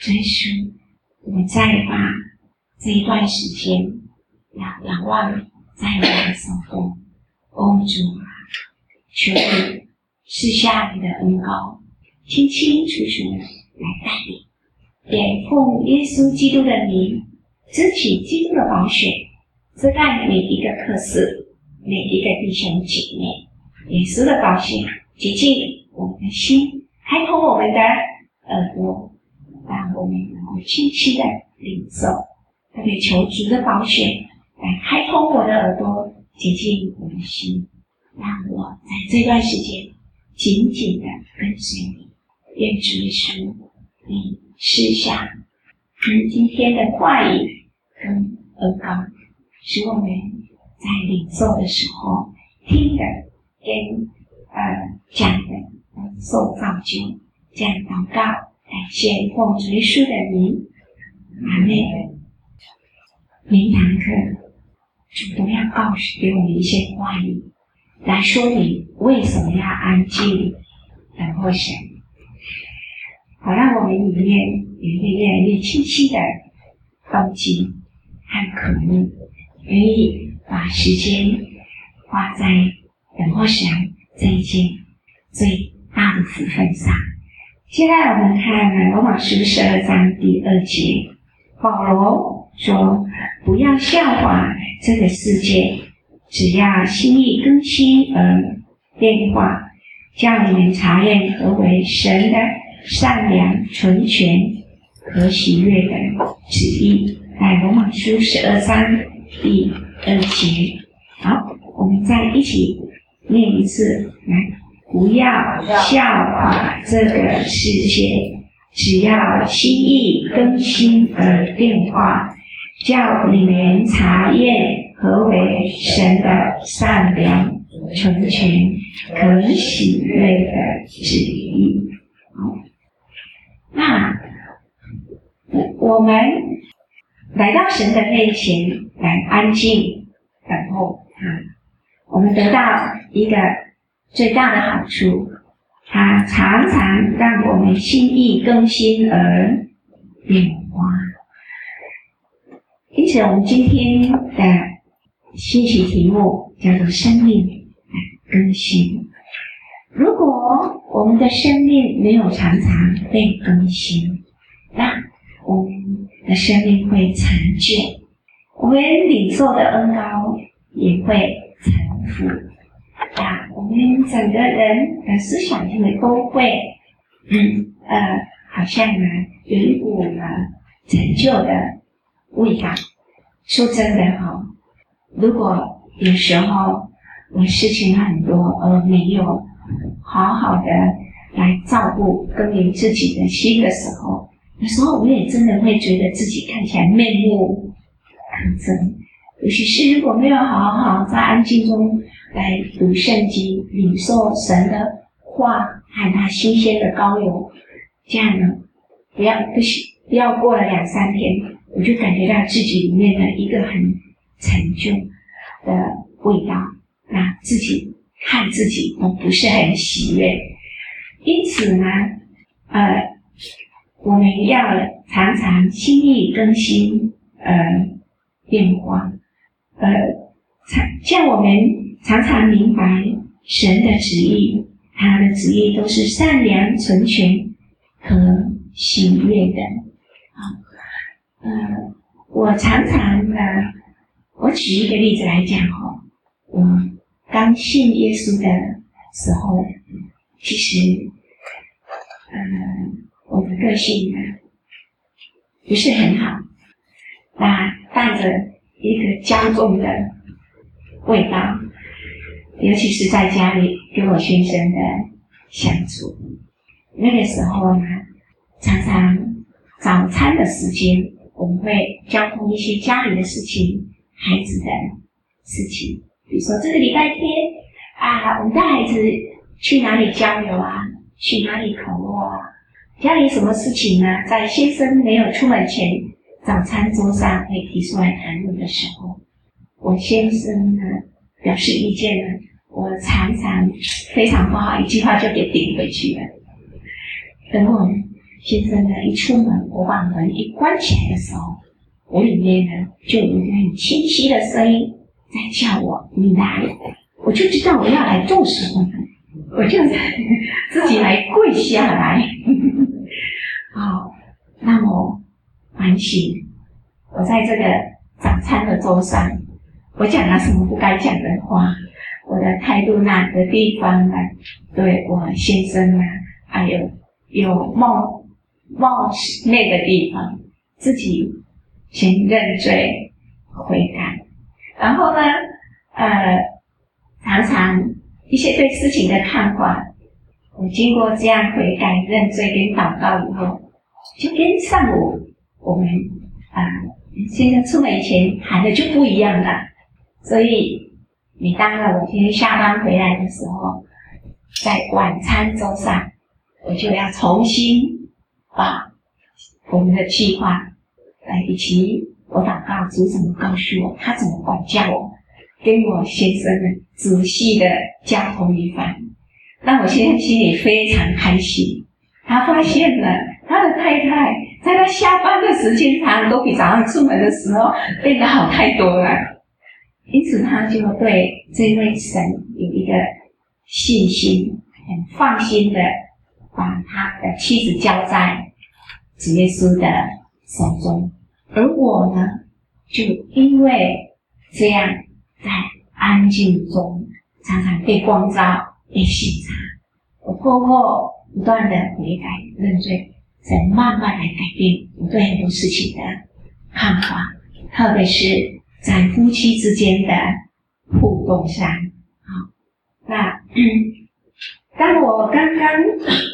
所以说，我们再把这一段时间要仰望在我们的手中。主啊，求你赐下你的恩膏，清清楚楚来带领，也奉耶稣基督的名，支起基督的宝血，遮盖每一个客室，每一个弟兄姐妹。耶稣的宝血洁净我们的心，开通我们的耳朵，让我们能够清晰的领受。特别求主的宝血来开通我的耳朵，洁净我的心，让我在这段时间紧紧的跟随你。愿主耶稣你赐下你今天的话语跟恩膏，使我们在领受的时候，听的跟讲的受造就。这样祷告，感谢奉主耶稣的名，阿们。每一堂课主都要告诉给我们一些话语，来说明为什么要安静等候神，好让我们里面有一个越来越清晰的动机和渴慕，愿意把时间花在等候神这一件最大的福分上。现在我们看罗马书12章第2节，保罗说，不要效法这个世界，只要心意更新而变化，叫你们查验何为神的善良、纯全、可喜悦的旨意。在罗马书12章第2节。好，我们再一起念一次，来，不要效法这个世界，只要心意更新而变化，叫你们查验何为神的善良、纯全、可喜悦的旨意。好，那我们来到神的面前，来安静等候他，我们得到一个最大的好处，他常常让我们心意更新而变化。因此我们今天的信息题目叫做生命更新。如果我们的生命没有常常被更新，那我们的生命会陈旧，我们领受的恩膏也会陈腐，我们整个人的思想就会都会好像有一股陈旧的味道。说真的如果有时候我事情很多而没有好好的来照顾耕耘自己的心的时候，有时候我也真的会觉得自己看起来面目可憎。尤其是如果没有好好在安静中来读圣经，领受神的话和他新鲜的膏油，这样呢，不要过了2-3天，我就感觉到自己里面的一个很陈旧的味道，那自己看自己都不是很喜悦。因此呢，我们要常常心意更新变化，像我们常常明白神的旨意，他的旨意都是善良、纯全、可喜悦的。我常常我举一个例子来讲我刚信耶稣的时候，其实我的个性不是很好，带着一个骄纵的味道，尤其是在家里跟我先生的相处。那个时候常常早餐的时间，我们会交通一些家里的事情、孩子的事情。比如说这个礼拜天我们带孩子去哪里郊游去哪里烤肉家里什么事情呢，在先生没有出门前，早餐桌上会提出来谈论的时候，我先生表示意见我常常非常不好，一句话就给顶回去了。等我先生呢一出门，我把门一关起来的时候，我里面呢就有一个很清晰的声音在叫我，你来，我就知道我要来做什么，我就自己来跪下来。好，让我反省，我在这个早餐的桌上，我讲了什么不该讲的话，我的态度哪个地方呢，对我先生呢，还有冒昧的地方，自己先认罪悔改，然后呢，常常一些对事情的看法，我经过这样悔改、认罪跟祷告以后，就跟上午我们现在出门以前谈的就不一样了。所以每当我今天下班回来的时候，在晚餐桌上，我就要重新把我们的计划，以及我祷告主怎么告诉我，他怎么管教我，跟我先生呢仔细的交通一番。那我先生心里非常开心，他发现了他的太太在他下班的时间常常都比早上出门的时候变得好太多了，因此他就对这位神有一个信心，很放心的把他的妻子交在主耶稣的手中。而我呢，就因为这样在安静中常常被光照、被省察，我透过不断的悔改认罪，才慢慢来改变我对很多事情的看法，特别是在夫妻之间的互动上。好，那当我刚刚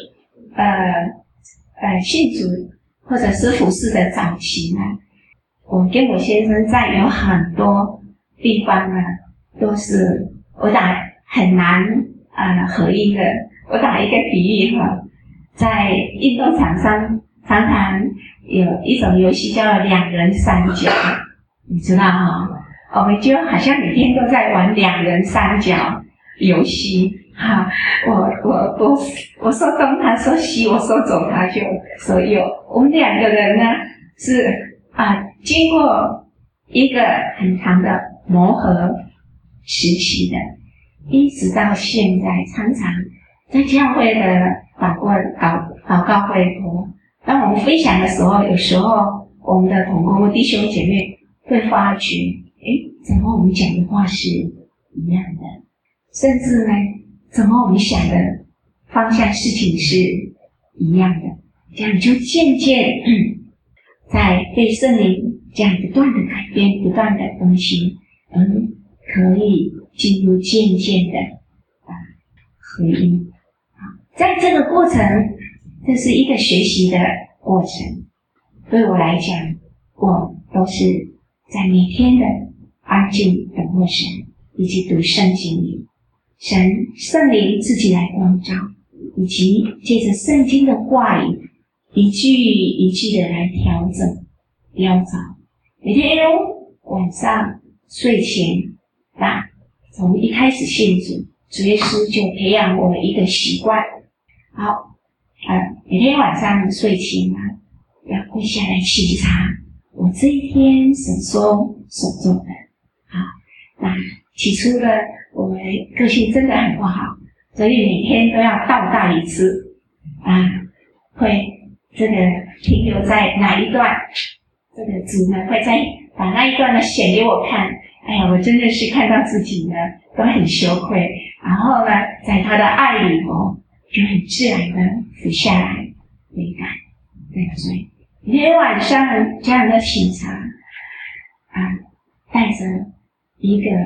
信主或者是服侍的早期呢，我跟我先生在有很多地方呢，都是我打很难合一的。我打一个比喻哈，在运动场上常常有一种游戏叫两人三角，你知道哈？我们就好像每天都在玩两人三角游戏哈。我说东，他说西，我说左，他就说右。我们两个人呢是经过一个很长的磨合时期的，一直到现在，常常在教会的祷告会中，当我们分享的时候，有时候我们的同工弟兄姐妹会发觉，怎么我们讲的话是一样的，甚至呢，怎么我们想的方向事情是一样的，这样就渐渐在被圣灵这样不断的改变、不断的更新，可以进入渐渐的合一。在这个过程，这是一个学习的过程。对我来讲，我都是在每天的安静等候神，以及读圣经里，圣灵自己来光照，以及借着圣经的话语，一句一句的来调整、雕凿。每天晚上睡前，从一开始信主耶稣就培养我一个习惯。好，每天晚上睡前要跪下来省察我这一天所说所做的。好，那起初呢，我们个性真的很不好，所以每天都要倒带一次会这个停留在哪一段，这个主呢会再把那一段呢显给我看。哎呀，我真的是看到自己呢都很羞愧，然后呢在他的爱里就很自然的俯下来悔改认罪。每天晚上这样的省察带着一个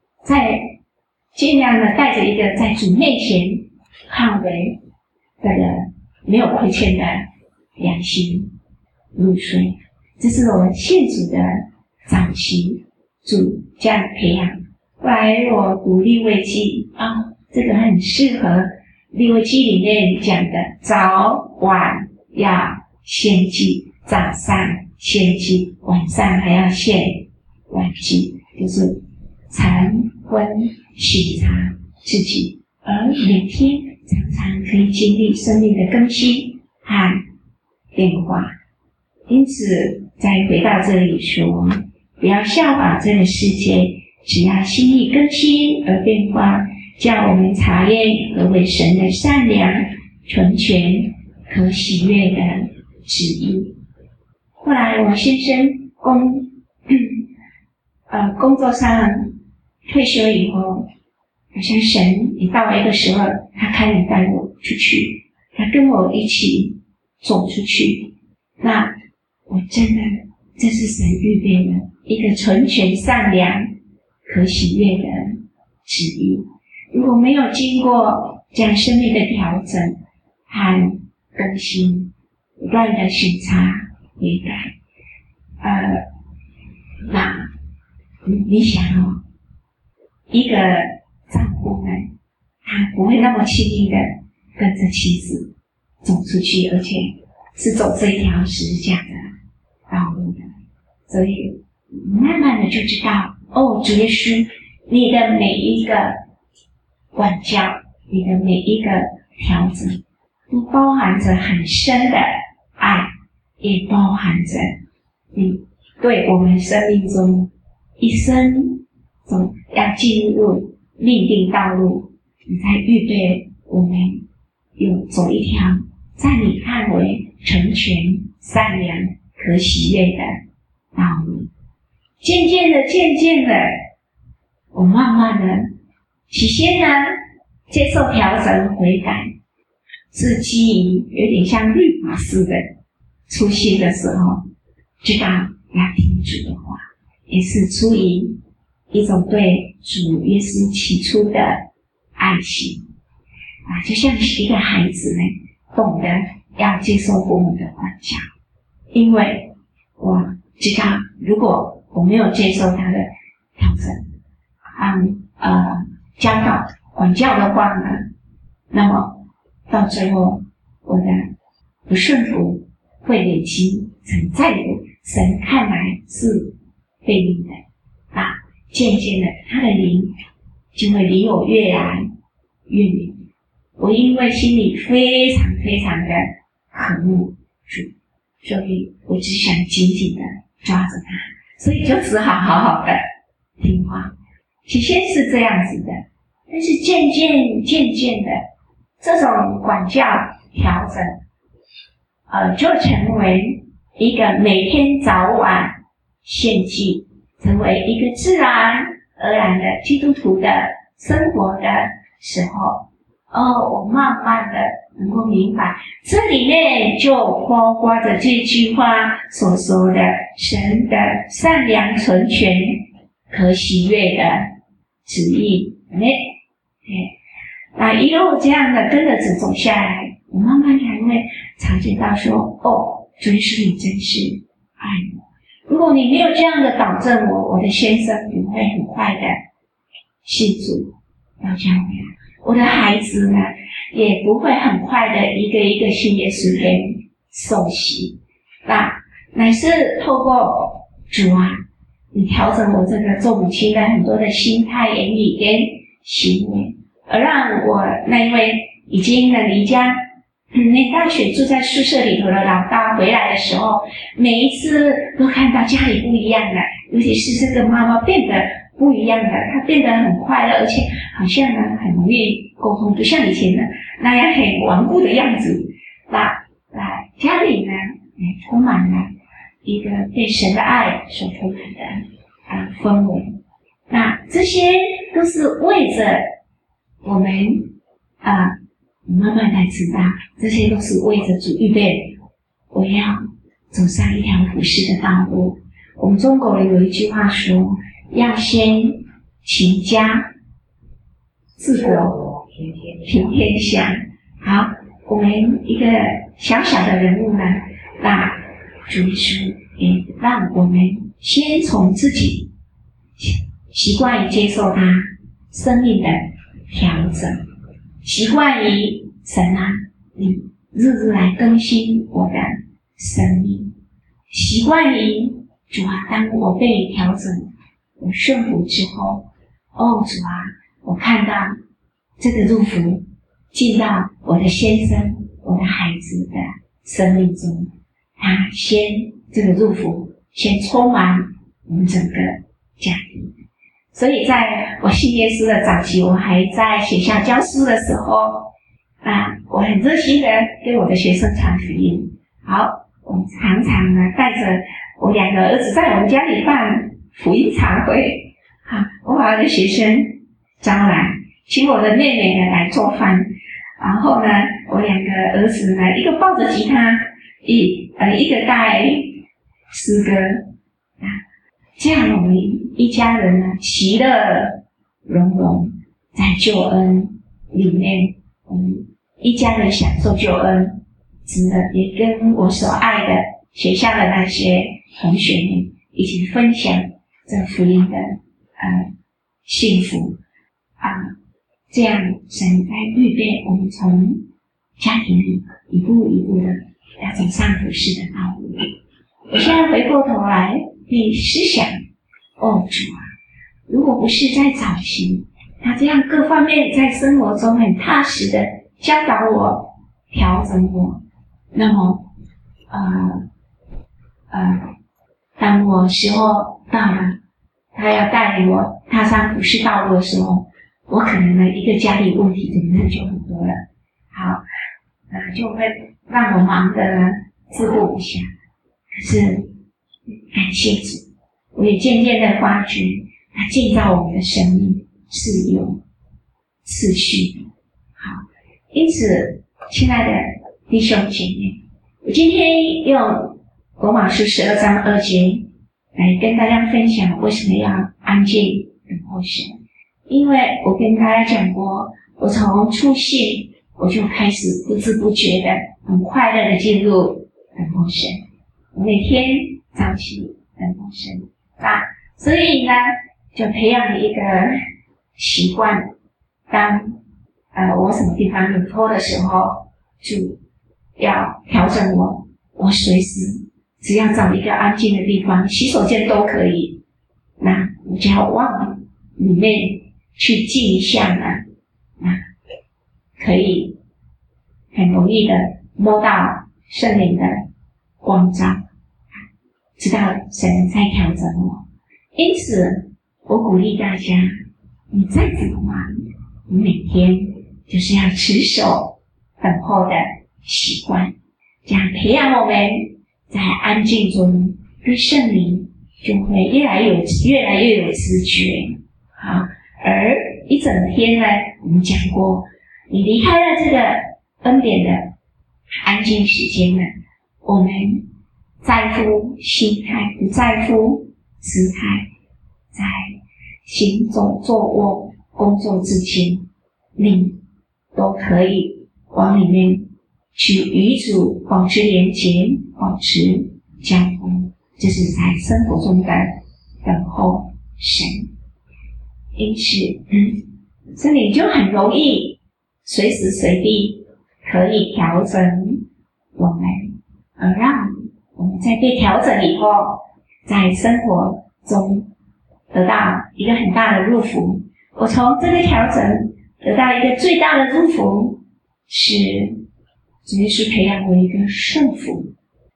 尽量的带着一个在主面前看为这个没有亏欠的良心入睡。这是我信主的早期，主这样培养。后来我读利未记这个很适合利未记里面讲的，早晚要献祭，早上献祭，晚上还要献晚祭，就是晨昏省察自己，而每天常常可以经历生命的更新和变化。因此再回到这里说，不要效仿这个世界，只要心意更新而变化，叫我们查验何为神的善良、纯全、可喜悦的旨意。后来我先生工作上退休以后，好像神也到了一个时候，他开始带我出去，他跟我一起走出去。那我真的，这是神预备的一个纯全、善良、可喜悦的旨意。如果没有经过这样生命的调整和更新，不断的审查、悔改，那你想哦，一个丈夫呢，他不会那么轻易的跟着妻子走出去，而且是走这一条十字架的道路的。所以慢慢的就知道，主耶稣，你的每一个管教，你的每一个调整，都包含着很深的爱，也包含着你对我们生命中一生中要进入命定道路，你在预备我们有走一条在你看为纯全、善良、可喜悦的道路。渐渐的，我慢慢的，起先呢接受调整悔改，是基于有点像律法似的出现的时候，知道要听主的话，也是出于一种对主耶稣起初的爱心就像是一个孩子呢，懂得要接受父母的管教，因为我知道，如果我没有接受他的调整教导管教的话呢，那么到最后我的不顺服会累积成在神看来是悖逆的渐渐的他的灵就会离我越来越远。我因为心里非常非常的渴慕主，所以我只想紧紧的抓着他，所以就只好好好的听话。起先是这样子的，但是渐渐的，这种管教调整就成为一个每天早晚献祭，成为一个自然而然的基督徒的生活的时候，我慢慢的能够明白，这里面就包括着这句话所说的神的善良、纯全、可喜悦的旨意。那一路这样的跟着主走下来，我慢慢才会察觉到说，主耶稣你真是爱我。如果你没有这样的导正我的先生不会很快的信主到教会来，我的孩子呢也不会很快的一个一个信耶稣跟受洗。那乃是透过主你调整我这个做母亲的很多的心态、言语跟行为，而让我那一位已经离家念大学住在宿舍里头的老大回来的时候，每一次都看到家里不一样了，尤其是这个妈妈变得不一样的，她变得很快乐，而且好像呢很容易沟通，不像以前的那样很顽固的样子。那家里呢也充满了一个被神的爱所充满的氛围。那这些都是为着我们慢慢才知道，这些都是为着主预备我要走上一条服事的道路。我们中国人有一句话说，要先齐家治国平天下。好，我们一个小小的人物呢，那主耶稣也让我们先从自己习惯于接受他生命的调整，习惯于神你日日来更新我的生命，习惯于主当我被你调整，我顺服之后，主我看到这个祝福进到我的先生、我的孩子的生命中， 他这个入福先充满我们整个家庭。所以在我信耶稣的早期，我还在学校教书的时候我很热心的给我的学生传福音。好，我们常常呢带着我2个儿子在我们家里办福音茶会。好，我把我的学生招来，请我的妹妹呢来做饭，然后呢我2个儿子呢，一个抱着吉他，一个带诗歌这样我们一家人呢其乐融融，在救恩里面，我们一家人享受救恩，也跟我所爱的学校的那些同学们一起分享这福音的幸福这样神在预备我们从家庭里一步一步的要走上服事的道路。我现在回过头来可以思想，主如果不是在早期他这样各方面在生活中很踏实的教导我、调整我，那么当我时候到了，他要带领我踏上服事道路的时候，我可能呢一个家里问题可能就很多了。好，就会让我忙得自顾不暇。可是感谢主，我也渐渐的发觉他建造我们的生命是有次序的。好，因此亲爱的弟兄姐妹，我今天用罗马书12章2节来跟大家分享为什么要安静等候神。因为我跟大家讲过，我从初信我就开始不知不觉的很快乐的进入等候神，我每天早起等候神所以呢就培养了一个习惯，当我什么地方有拖的时候，主要调整我随时只要找一个安静的地方，洗手间都可以，那我就要往里面去静一下呢，可以很容易的摸到圣灵的光照，知道神在调整我。因此我鼓励大家，你再怎么忙，你每天就是要持守等候的习惯，这样培养我们在安静中对圣灵就会越来越有知觉。好，而一整天呢，我们讲过，你离开了这个恩典的安静时间呢，我们在乎心态，不在乎姿态，在行走、坐卧、工作之间，你都可以往里面去与主保持连结，保持交通，这是在生活中的等候神。因此这里就很容易随时随地可以调整我们，而让我们在被调整以后，在生活中得到一个很大的祝福。我从这个调整得到一个最大的祝福，是主耶稣培养我一个顺服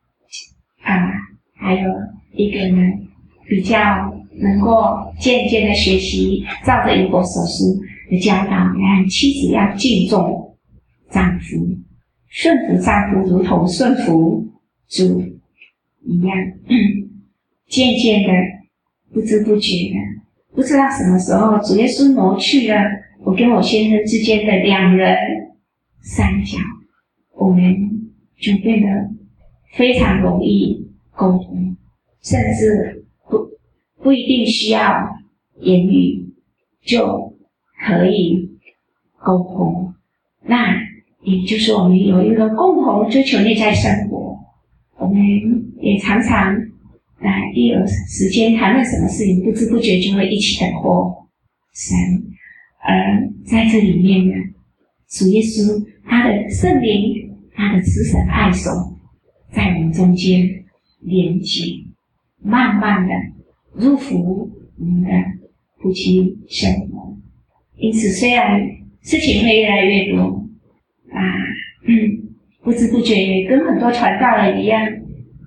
还有一个呢比较能够渐渐的学习照着以弗所书的教导，妻子要敬重丈夫，顺服丈夫如同顺服主一样。渐渐的不知不觉的，不知道什么时候主耶稣挪去了我跟我先生之间的两人三角，我们就变得非常容易沟通，甚至不一定需要言语就可以沟通。那也就是我们有一个共同追求内在生活，我们也常常一有时间谈论什么事情，不知不觉就会一起等候神。而在这里面呢，主耶稣他的圣灵，他的慈神爱手在我们中间连接，慢慢的入服我们的夫妻生活。因此虽然事情会越来越多不知不觉也跟很多传道人一样，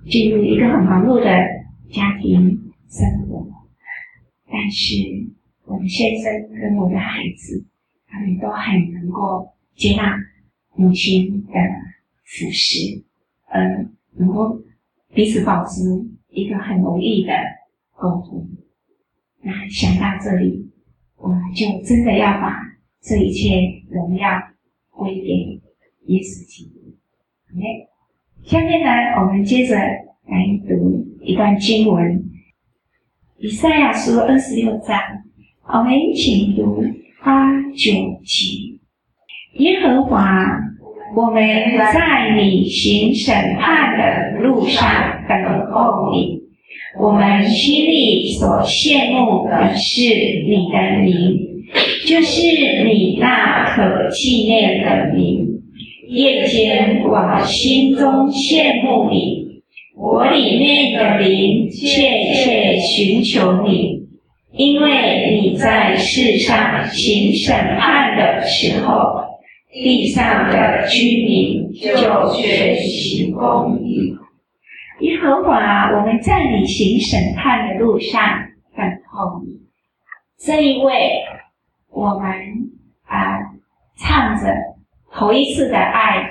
进入一个很忙碌的家庭生活，但是我的先生跟我的孩子，他们都很能够接纳母亲的服侍，能够彼此保持一个很容易的沟通。那想到这里，我们就真的要把这一切荣耀归给耶稣基督。OK， 下面呢，我们接着来读一段经文，以赛亚书26章，我们请读8、9节。耶和华，我们在你行审判的路上等候你，我们心里所羡慕的是你的名，就是你那可纪念的名。夜间我心中羡慕你，我里面的灵切切寻求你，因为你在世上行审判的时候，地上的居民就学习公义。耶和华，我们在你行审判的路上等候你。这一位我们唱着头一次的爱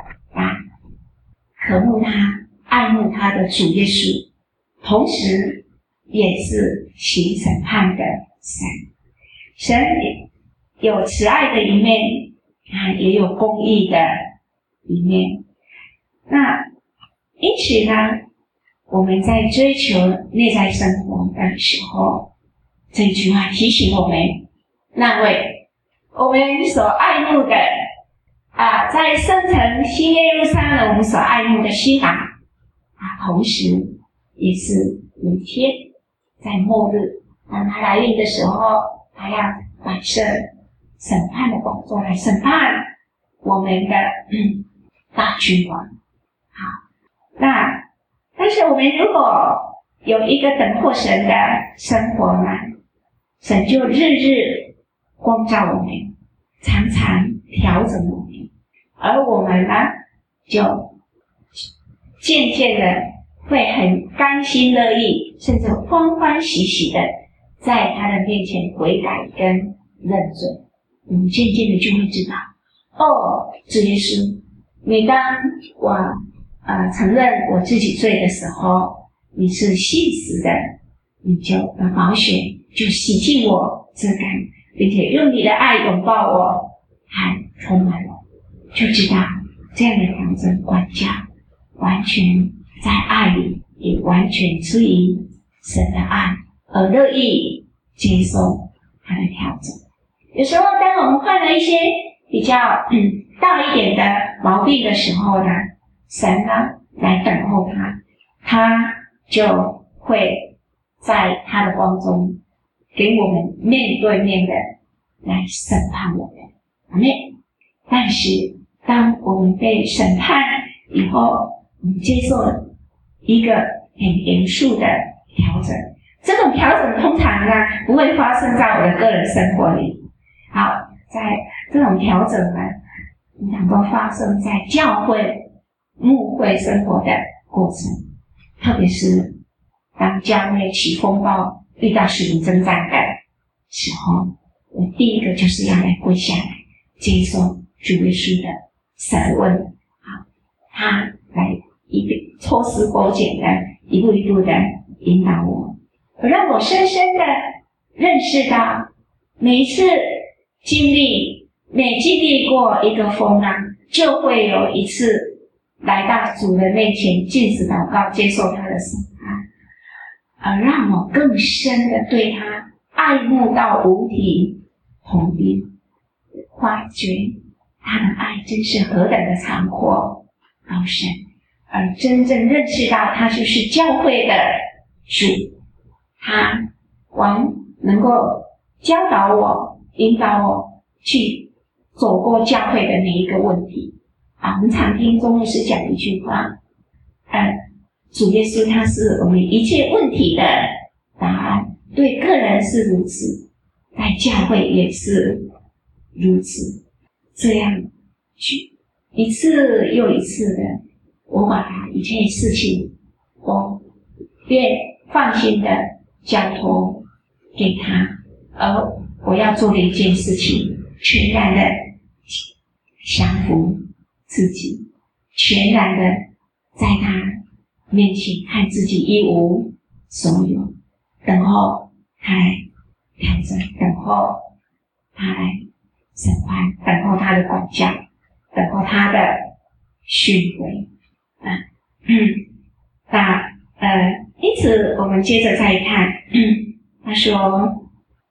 渴慕他、爱慕他的主耶稣，同时也是行审判的神。神有慈爱的一面，也有公义的一面。那因此呢，我们在追求内在生活的时候，这句话提醒我们，那位我们所爱慕的在圣城新耶路撒冷我们所爱慕的西达同时也是有一天在末日当他来临的时候，他要摆设审判的宝座来审判我们的大君王。好，那但是我们如果有一个等候神的生活呢，神就日日光照我们，常常调整我们，而我们呢就渐渐的会很甘心乐意，甚至欢欢喜喜的在他的面前悔改跟认罪。我们渐渐的就会知道，主耶稣，每当我承认我自己罪的时候，你是信实的，你就把宝血就洗净我遮盖，并且用你的爱拥抱我，还充满我，就知道这样的调整管家完全在爱里，也完全出于神的爱，而乐意接受他的调整。有时候当我们犯了一些比较大一点的毛病的时候呢，神呢来等候他，他就会在他的光中给我们面对面的来审判我们。阿们。但是当我们被审判以后，我们接受了一个很严肃的调整，这种调整通常呢不会发生在我的个人生活里。好，在这种调整呢通常都发生在教会牧会生活的过程，特别是当教会起风暴遇到属灵征战的时候，我第一个就是要来跪下来接受主耶稣的审问。好，他来一个抽丝剥茧的一步一步的引导我，让我深深的认识到，每一次每经历过一个风浪，就会有一次来到主的面前禁食祷告，接受他的审判，而让我更深的对他爱慕到五体投地，发觉他的爱真是何等的长阔高深，而真正认识到他就是教会的主，他能够教导我、引导我去走过教会的每一个问题。我们常听钟牧师讲一句话，主耶稣他是我们一切问题的答案，对个人是如此，在教会也是如此。这样去一次又一次的，我把一切事情都愿放心的交托给他，而我要做的一件事情，全然的降服自己，全然的在他面前看自己一无所有，等候他来调整，等候他来审判，等候他的管教，等候他的训诲。因此我们接着再看，他说，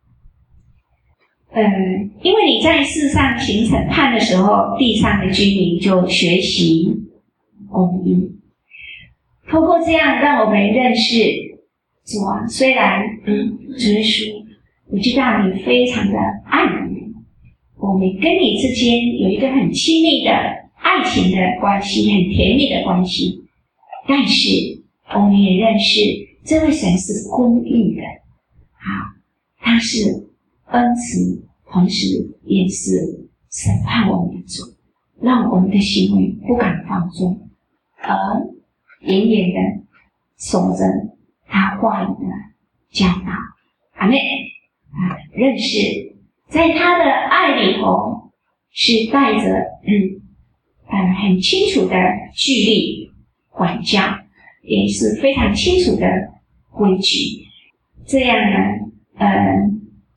因为你在世上行审判的时候，地上的居民就学习公义。透过这样，让我们认识主啊，虽然主耶稣，我知道你非常的爱我们，我们跟你之间有一个很亲密的爱情的关系，很甜蜜的关系，但是我们也认识这位神是公义的，他是恩慈，同时也是审判我们的主，让我们的行为不敢放纵，而严严的守着他话语的教导。阿们。认识在他的爱里头是带着很清楚的纪律管教，也是非常清楚的规矩。这样呢，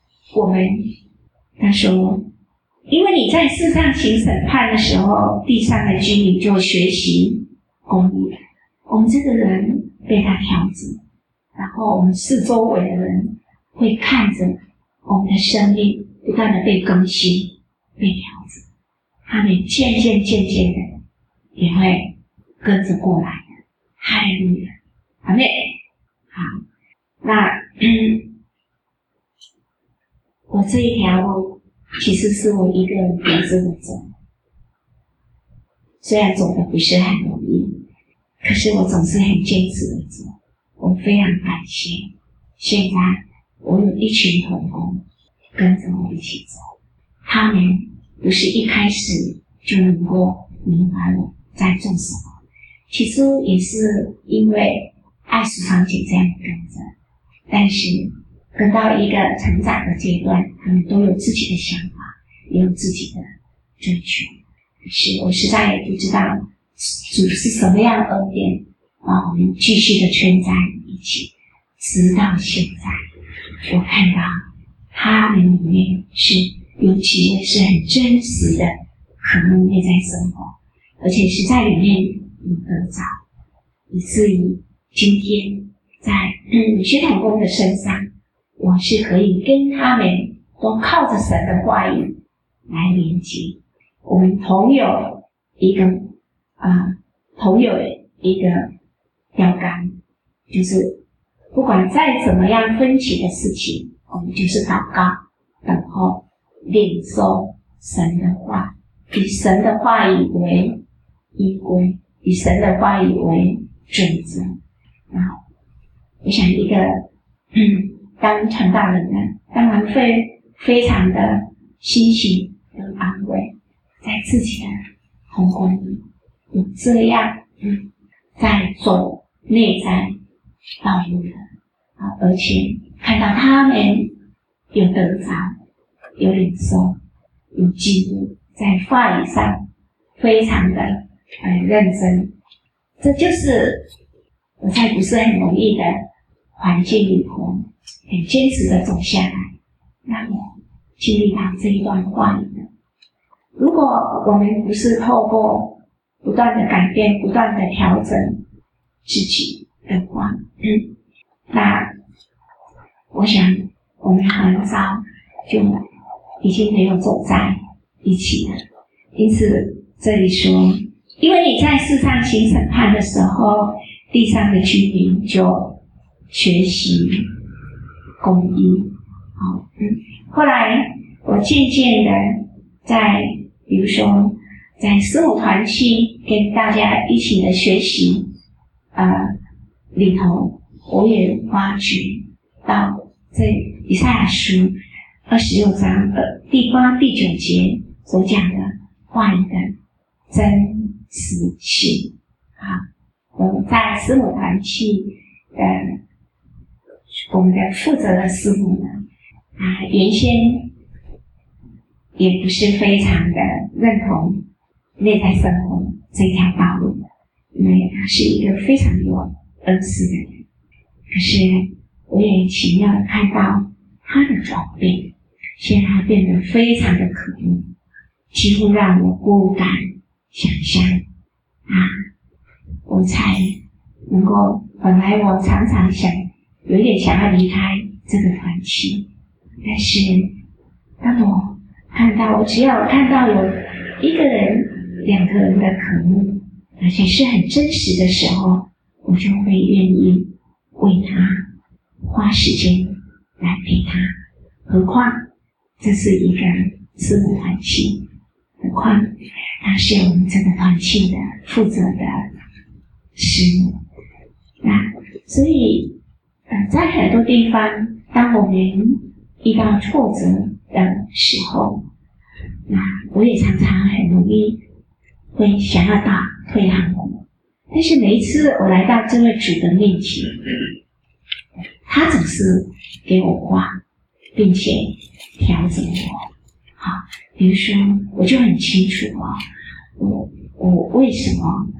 他说，因为你在世上行审判的时候，地上的居民就学习公义。我们这个人被他调整，然后我们四周围的人会看着我们的生命不断的被更新、被调整，他们渐渐的也会跟着过来的。哈利路亚，阿们。好，那我这一条路其实是我一个人独自的走，虽然走的不是很容易，可是我总是很坚持的走。我非常感谢，现在我有一群同工跟着我一起走，他们不是一开始就能够明白我在做什么，其实也是因为爱淑芳姐这样跟着，但是跟到一个成长的阶段，他们都有自己的想法，也有自己的追求。可是我实在也不知道主是什么样的恩典，我们继续的圈在一起，直到现在，我看到他们里面是有几位是很真实的渴慕内在生活，而且是在里面有得着，以至于今天在有些同工的身上，我是可以跟他们都靠着神的话语来连接。我们同有一个标杆，就是不管再怎么样分歧的事情，我们就是祷告，等候领受神的话，以神的话语为依归，以神的话语为准则。然后我想一个当传道人呢，当然会非常的欣喜跟安慰，在自己的同工里有这样在走内在道路的而且看到他们有得着，有领受，有记录，在话语上非常的认真，这就是我在不是很容易的环境里头很坚持的走下来，让我经历到这一段话语的。如果我们不是透过不断的改变，不断的调整自己的话，那我想我们很早就已经没有走在一起了。因此这里说，因为你在世上行审判的时候，地上的居民就学习公义。后来我渐渐的在比如说在师母团契跟大家一起的学习里头，我也发觉到这以赛亚书26章第8、第9节所讲的话语的真实性在师母团契我们的负责的师母呢，原先也不是非常的认同内在生活这条道路的，因为他是一个非常有恩师的人。可是我也奇妙的看到他的转变，现在他变得非常的可恶，几乎让我不敢想象我才能够，本来我常常有点想要离开这个团契，但是当我只要看到有一个人、两个人的可恶，而且是很真实的时候，我就会愿意为他花时间来陪他。何况这是一个师母团契，何况他是我们这个团契的负责的师母。所以在很多地方，当我们遇到挫折的时候，我也常常很容易会想要退让我。但是每一次我来到这位主的面前，他总是给我话，并且调整我。比如说我就很清楚我为什么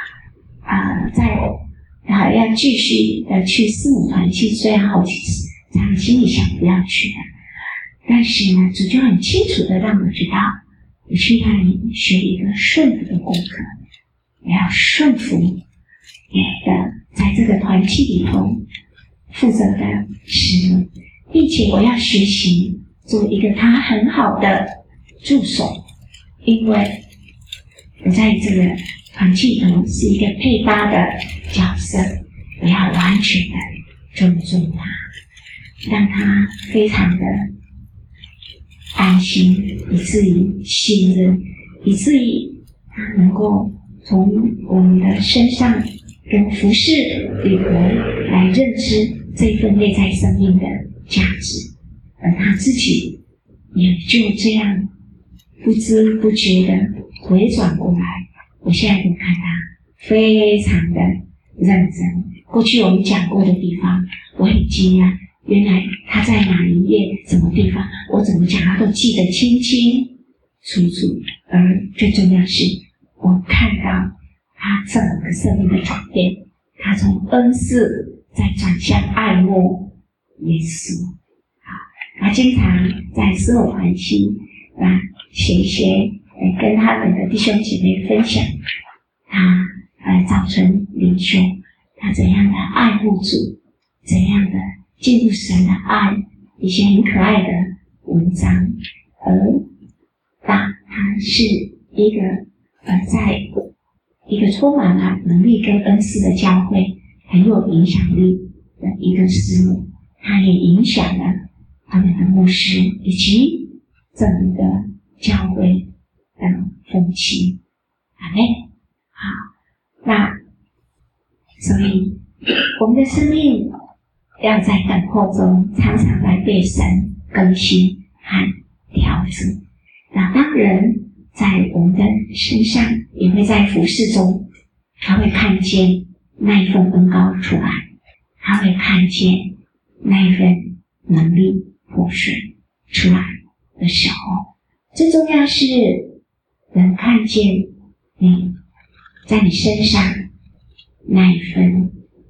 要继续的去师母团契，虽然好几次常心里想不要去的，但是呢，主就很清楚的让我知道，我去那里学一个顺服的功课，我要顺服在这个团契里头负责的师母，并且我要学习做一个他很好的助手，因为我在这个团契里头是一个配搭的角色，我要完全的尊重他，让他非常的安心，以至于信任，以至于他能够从我们的身上跟服事里头来认知这份内在生命的价值，而他自己也就这样不知不觉的回转过来。我现在都看他非常的认真，过去我们讲过的地方我很惊讶，原来他在哪一页什么地方我怎么讲他都记得清清楚楚，而最重要是我看到他整个生命的转变，他从恩师再转向爱慕耶稣。他经常在师母团契写一些跟他们的弟兄姐妹分享他早晨灵修，他怎样的爱护主，怎样的进入神的爱，一些很可爱的文章。而他是一个在一个充满了能力跟恩赐的教会很有影响力的一个师母，他也影响了他们的牧师以及整个教会的风气。阿们。好，所以我们的生命要在等候中常常来被神更新和调整。当人在我们的身上，也会在服事中，他会看见那一份恩膏出来，他会看见那一份能力活水出来的时候，最重要是能看见你在你身上那一份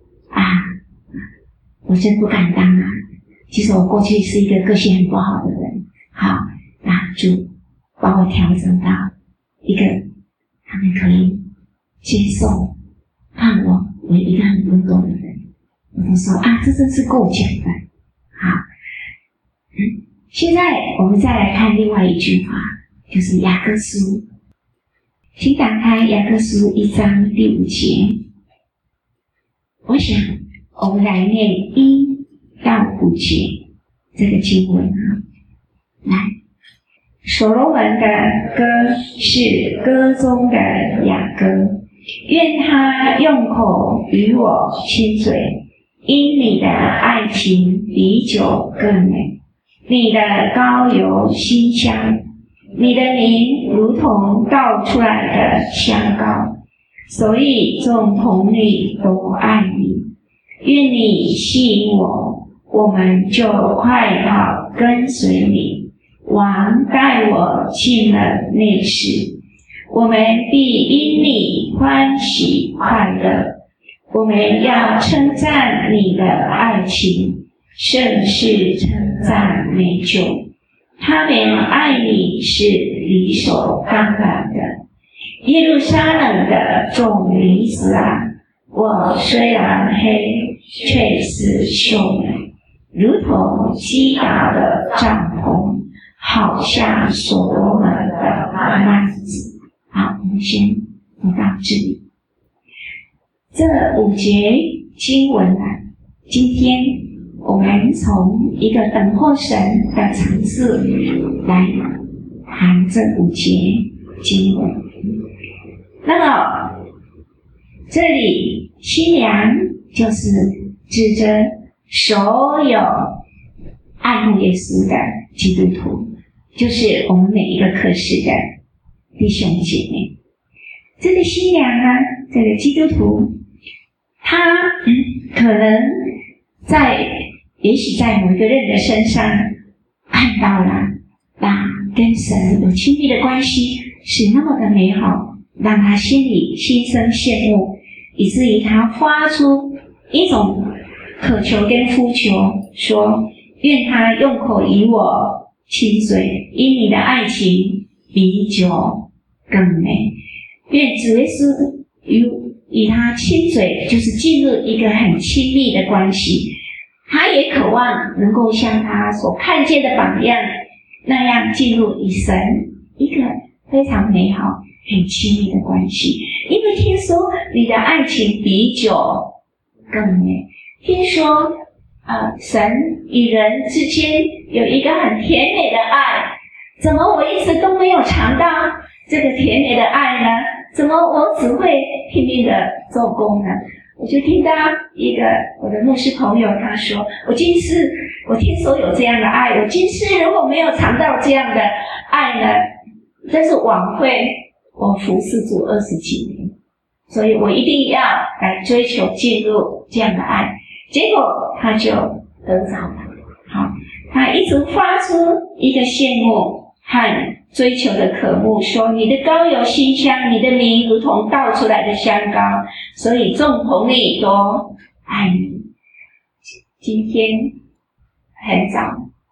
我真不敢当其实我过去是一个个性很不好的人，主帮我调整到一个他们可以接受看我为一个很温柔的人，我就说这真是够讲的。现在我们再来看另外一句话，就是雅各书，请打开雅各书1章第5节。我想我们来念1到5节这个经文来，所罗门的歌是歌中的雅歌，愿他用口与我亲嘴，因你的爱情比酒更美，你的膏油馨香，你的名如同倒出来的香膏， 所以众童女都爱你。愿你吸引我，我们就快跑跟随你。王带我进了内室，我们必因你欢喜快乐。我们要称赞你的爱情，甚是称赞美酒。他们爱你是理所当然的。耶路撒冷的众女子啊，我虽然黑，却是秀美，如同基达的帐篷，好像所罗门的幔子。好，我们先读到这里。这5节经文啊，今天我们从一个等候神的层次来谈这5节经文。那么这里新娘就是指着所有爱慕耶稣的基督徒，就是我们每一个客室的弟兄姐妹。这个新娘呢，这个基督徒，他可能也许在某一个人的身上看到了跟神有亲密的关系是那么的美好，让他心里心生羡慕，以至于他发出一种渴求跟呼求，说愿他用口以我亲嘴，因你的爱情比酒更美。愿主耶稣与他亲嘴，就是进入一个很亲密的关系。他也渴望能够像他所看见的榜样那样进入与神一个非常美好很亲密的关系。因为听说你的爱情比酒更美，听说神与人之间有一个很甜美的爱，怎么我一直都没有尝到这个甜美的爱呢？怎么我只会拼命的做工呢？我就听到一个我的牧师朋友他说，我听说有这样的爱，我今世如果没有尝到这样的爱呢，但是枉费我服侍主20几年，所以我一定要来追求进入这样的爱。结果他就得着了。好，他一直发出一个羡慕和追求的渴慕，说你的膏油馨香，你的名如同倒出来的香膏，所以众童女都爱你。今天很早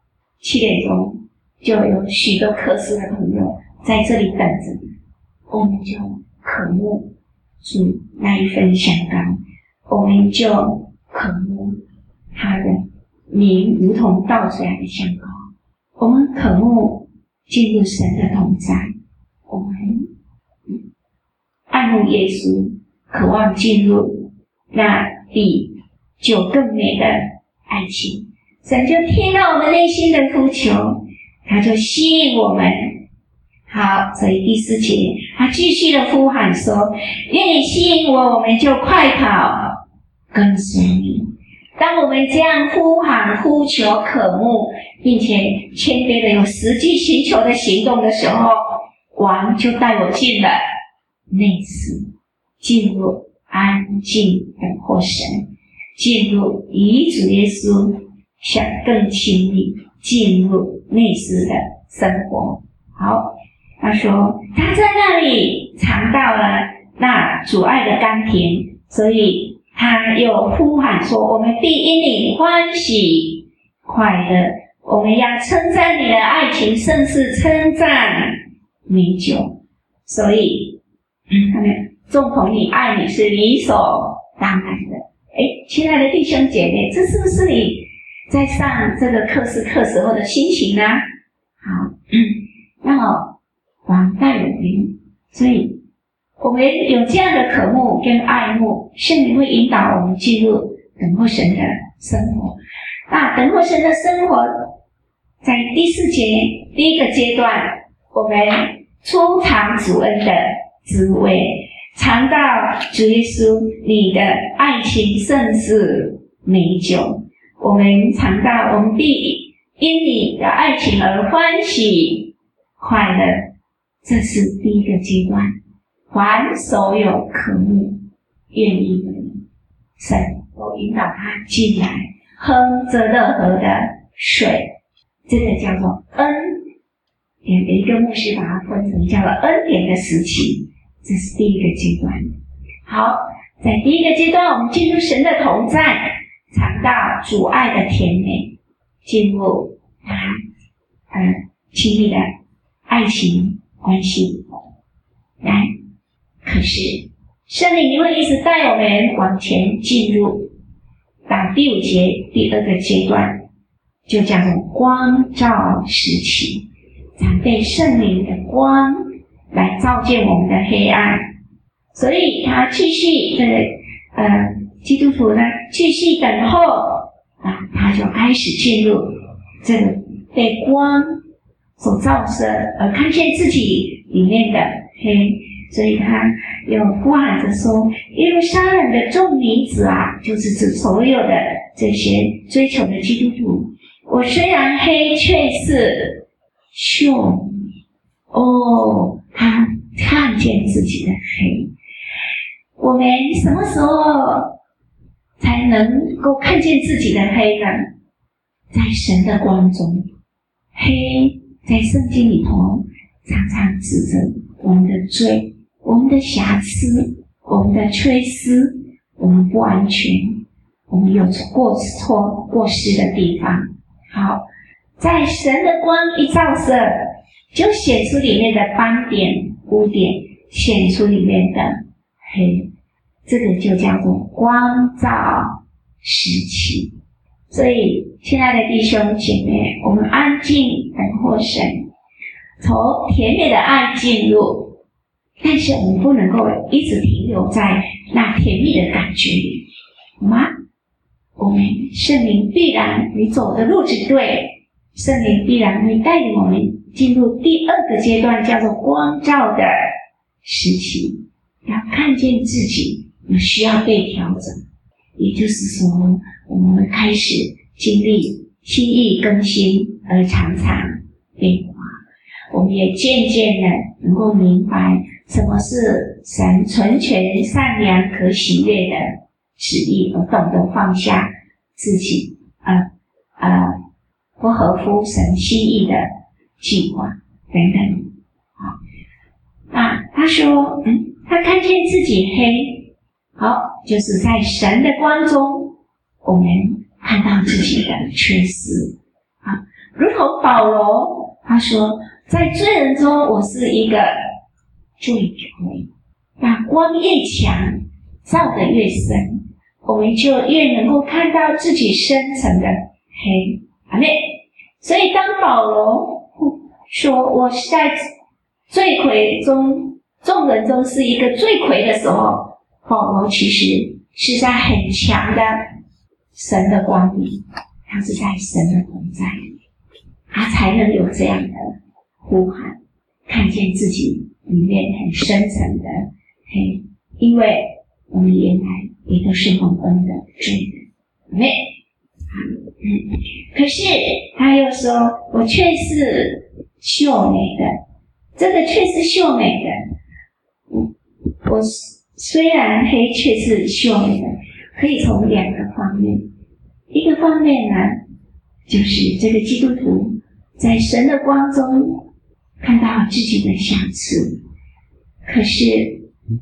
7点钟就有许多客室的朋友在这里等着，我们就渴慕主那一份香膏，我们就渴慕他的名如同倒出来的香膏，我们渴慕进入神的同在，我们爱慕耶稣，渴望进入那比酒更美的爱情。神就听到我们内心的呼求，他就吸引我们。好，所以第4节他继续的呼喊说，愿你吸引我，我们就快跑跟随你。当我们这样呼喊呼求渴慕，并且谦卑的有实际寻求的行动的时候，王就带我进了内室，进入安静等候神，进入与主耶稣想更亲密，进入内室的生活。好，他说他在那里尝到了那主爱的甘甜，所以他又呼喊说，我们必因你欢喜快乐，我们要称赞你的爱情，甚是称赞美酒。所以他们众童女爱你是理所当然的。亲爱的弟兄姐妹，这是不是你在上这个课时候的心情呢？好，那么王带我们，所以我们有这样的渴慕跟爱慕，圣灵会引导我们进入等候神的生活。那等候神的生活，在第4节第一个阶段，我们初尝主恩的滋味，尝到主耶稣你的爱情甚是美酒。我们尝到我们必因你的爱情而欢喜快乐，这是第一个阶段。 还所有渴慕愿意的人，神都引导他进来喝这乐河的水，这个叫做恩。有一个牧师把它分成叫做恩典的时期，这是第一个阶段。好，在第一个阶段，我们进入神的同在，尝到主爱的甜美，进入亲密的爱情关系。来，可是圣灵会一直带我们往前进入到第5节第2个阶段，就叫做光照时期，常被圣灵的光来照见我们的黑暗。所以他继续基督徒呢继续等候他就开始进入这个被光所照射而看见自己里面的黑。所以他又呼喊着说，耶路撒冷的众女子啊，就是指所有的这些追求的基督徒，我虽然黑，却是秀美。他看见自己的黑。我们什么时候才能够看见自己的黑呢？在神的光中。黑在圣经里头常常指着我们的罪，我们的瑕疵，我们的缺失，我们不安全，我们有过失的地方。好，在神的光一照射，就显出里面的斑点、污点，显出里面的黑，这个就叫做光照时期。所以亲爱的弟兄姐妹，我们安静等候神，从甜美的爱进入，但是我们不能够一直停留在那甜蜜的感觉里，好吗？我们圣灵必然你走的路是对，圣灵必然会带领我们进入第2个阶段，叫做光照的时期。要看见自己有需要被调整，也就是说我们会开始经历心意更新，而常常变化。我们也渐渐的能够明白什么是神纯全善良可喜悦的旨意，而懂得放下自己不合乎神心意的计划等等。他说他看见自己黑，好，就是在神的光中我们看到自己的缺失。如同保罗他说，在罪人中我是一个罪魁，把光越强照得越深，我们就越能够看到自己深层的黑。阿们。所以当保罗说我是在罪魁中众人中是一个罪魁的时候，保罗其实是在很强的神的光里，他是在神的同在里，他才能有这样的呼喊，看见自己里面很深层的黑。因为我们原来也都是蒙恩的罪人，没？可是他又说，我却是秀美的，这个却是秀美的。我虽然黑，却是秀美的，可以从2个方面。一个方面呢，就是这个基督徒在神的光中看到自己的瑕疵，可是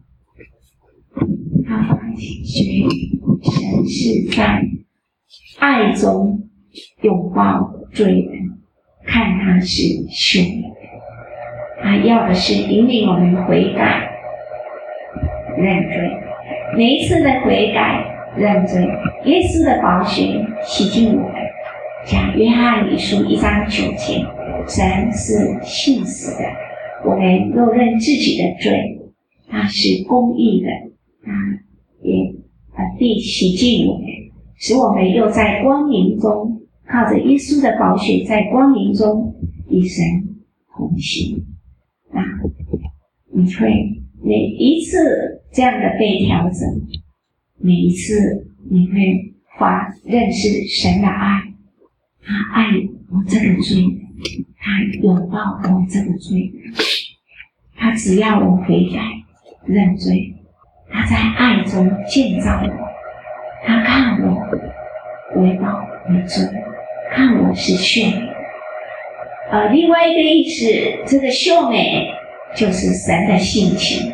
他发觉神是在爱中拥抱罪人，看他是秀美的。他要的是引领我们悔改认罪，每一次的悔改认罪，耶稣的宝血洗净我们。像约翰一书1章9节，神是信实的，我们若认自己的罪，他是公义的，他也必洗净我们，使我们又在光明中，靠着耶稣的宝血在光明中与神同行。你会每一次这样的被调整，每一次你会认识神的爱，他爱我这个罪人，他拥抱我这个罪人，他只要我悔改， 认罪，他在爱中建造我，他看我为宝为尊，看我是秀美。另外一个意思，这个秀美就是神的性情。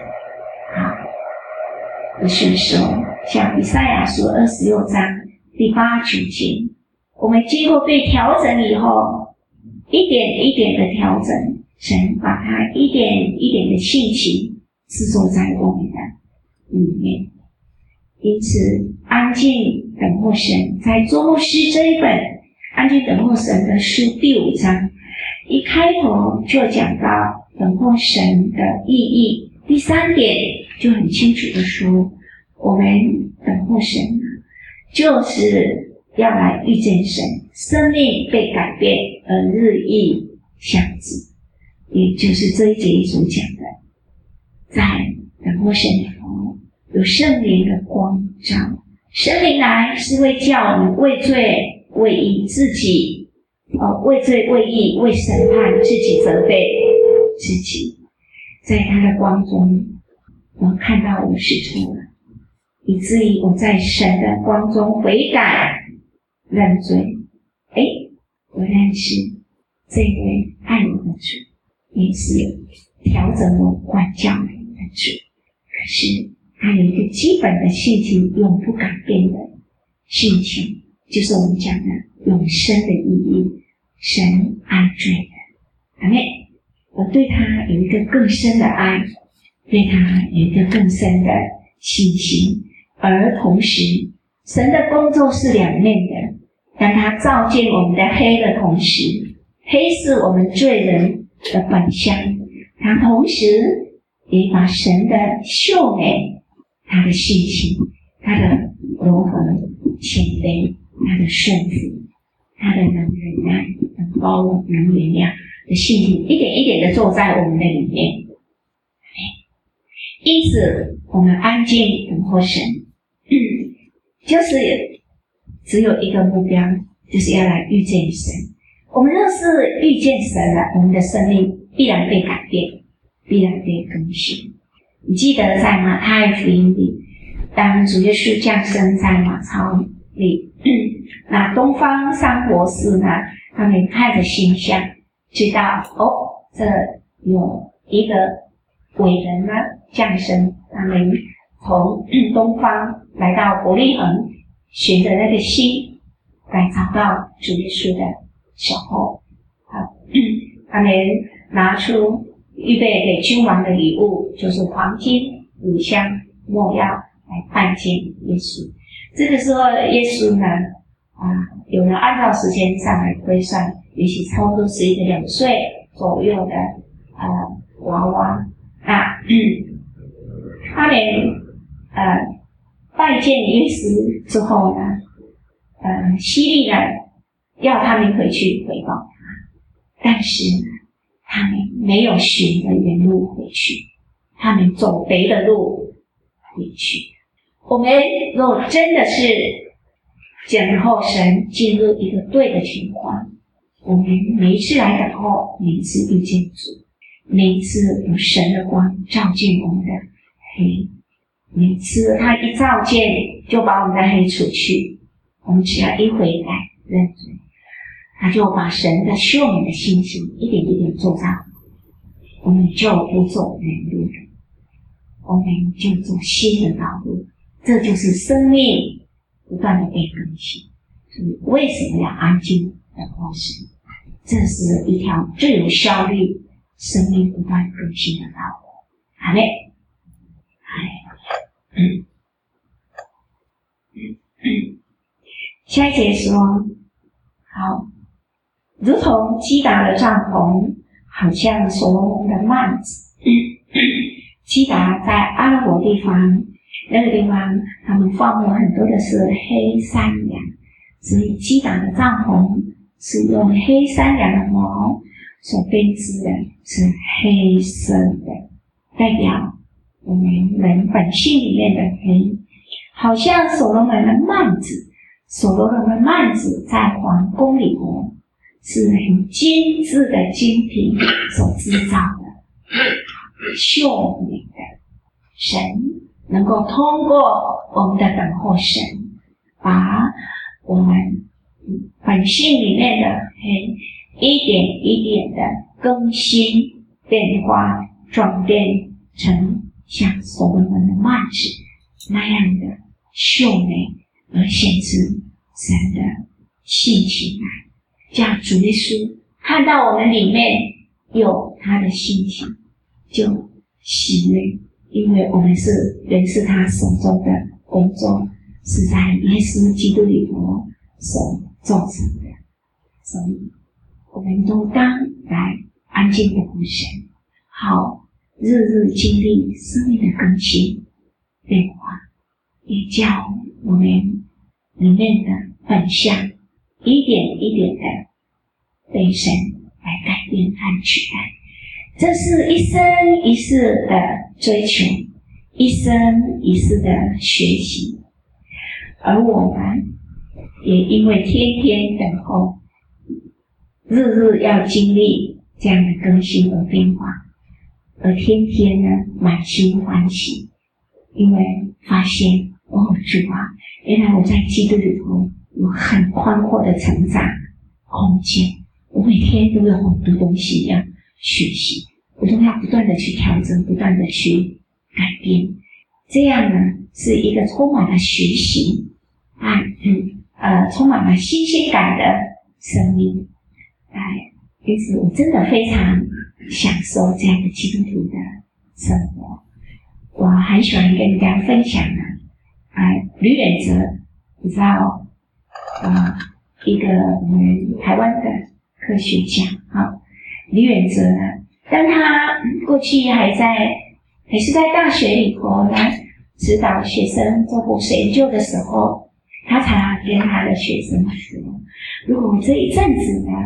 就是说，像以赛亚书26章第8、9节，我们经过被调整以后，一点一点的调整，神把它一点一点的性情制作在我们的里面。因此，安静等候神，在周牧师这一本《安静等候神》的书第5章，一开头就讲到等候神的意义。第3点就很清楚的说，我们等候神就是要来遇见神，生命被改变而日益相知，也就是这一节所讲的，在等候神里头有圣灵的光照，圣灵来是为叫我们为罪为义自己，为罪为义为审判自己，责备自己，在他的光中我看到我是错了，以至于我在神的光中悔改认罪。我认识这位爱我的主，也是调整我管教我的主，可是他有一个基本的性情，永不改变的性情，就是我们讲的永生的意义。神爱罪人，阿们，我对他有一个更深的爱，对他有一个更深的信心，而同时神的工作是两面的，当他照见我们的黑的同时，黑是我们罪人的本相，他同时也把神的秀美，他的性情，他的柔和谦卑，他的顺服，他的能忍耐，能包容，能原谅的性情，一点一点的做在我们的里面。因此我们安静等候神，就是只有一个目标，就是要来遇见神。我们若是遇见神了，我们的生命必然被改变，必然被更新。你记得在马太福音里，当主耶稣降生在马槽里，那东方三博士呢，他们看着星象，知道这有一个伟人呢降生，他们从东方来到伯利恒，循着那个星来找到主耶稣的时候，他们拿出预备给君王的礼物，就是黄金、乳香、没药来拜见耶稣。这个时候耶稣呢有人按照时间上来推算，也许差不多是一个2岁左右的娃娃。他们拜见耶稣之后呢，希律呢要他们回去回报他，但是他们没有循着原路回去，他们走别的路回去。我们若真的是等候神进入一个对的情况，我们每一次来等候，每一次遇见主，每一次有神的光照进我们的黑，每一次他一照见就把我们的黑除去，我们只要一回来认罪，他就把神的秀美的心情一点一点做到，我们就不走原路了，我们就走新的道路。这就是生命不断的被更新。所以为什么要安静等候神？这是一条最有效率生命不断更新的道路。好嘞，下一节说，好，如同基达的帐篷，好像所罗门的幔子。基达在阿拉伯地方，那个地方他们放了很多的是黑山羊，所以基达的帐篷是用黑山羊的毛所编织的，是黑色的，代表我们人本性里面的黑，好像所罗门的幔子。所罗门的幔子在皇宫里头是很精致的金品所制造的，秀美的神能够通过我们的等候神，把我们本性里面的一点一点的更新变化，转变成像所罗门的幔子那样的秀美，而显出神的性情来。这样主耶稣看到我们里面有他的性情，就喜悦，因为我们人是他手中的工作，是在耶稣基督里头所做成的。所以我们都当来安静的服神，好日日经历生命的更新变化，也叫我们里面的本相一点一点的被神来改变和取代。这是一生一世的追求，一生一世的学习，而我们也因为天天等候，日日要经历这样的更新和变化，而天天呢满心欢喜，因为发现主啊，原来我在基督里头有很宽阔的成长空间，我每天都有很多东西要学习，我都要不断的去调整，不断的去改变，这样呢是一个充满了学习充满了新鲜感的生命。因此我真的非常享受这样的基督徒的生活。我很喜欢跟人家分享的吕远哲，你知道一个我们台湾的科学家吕远哲呢，当他过去还是在大学里头呢指导学生做博士研究的时候，他常常跟他的学生说，如果这一阵子呢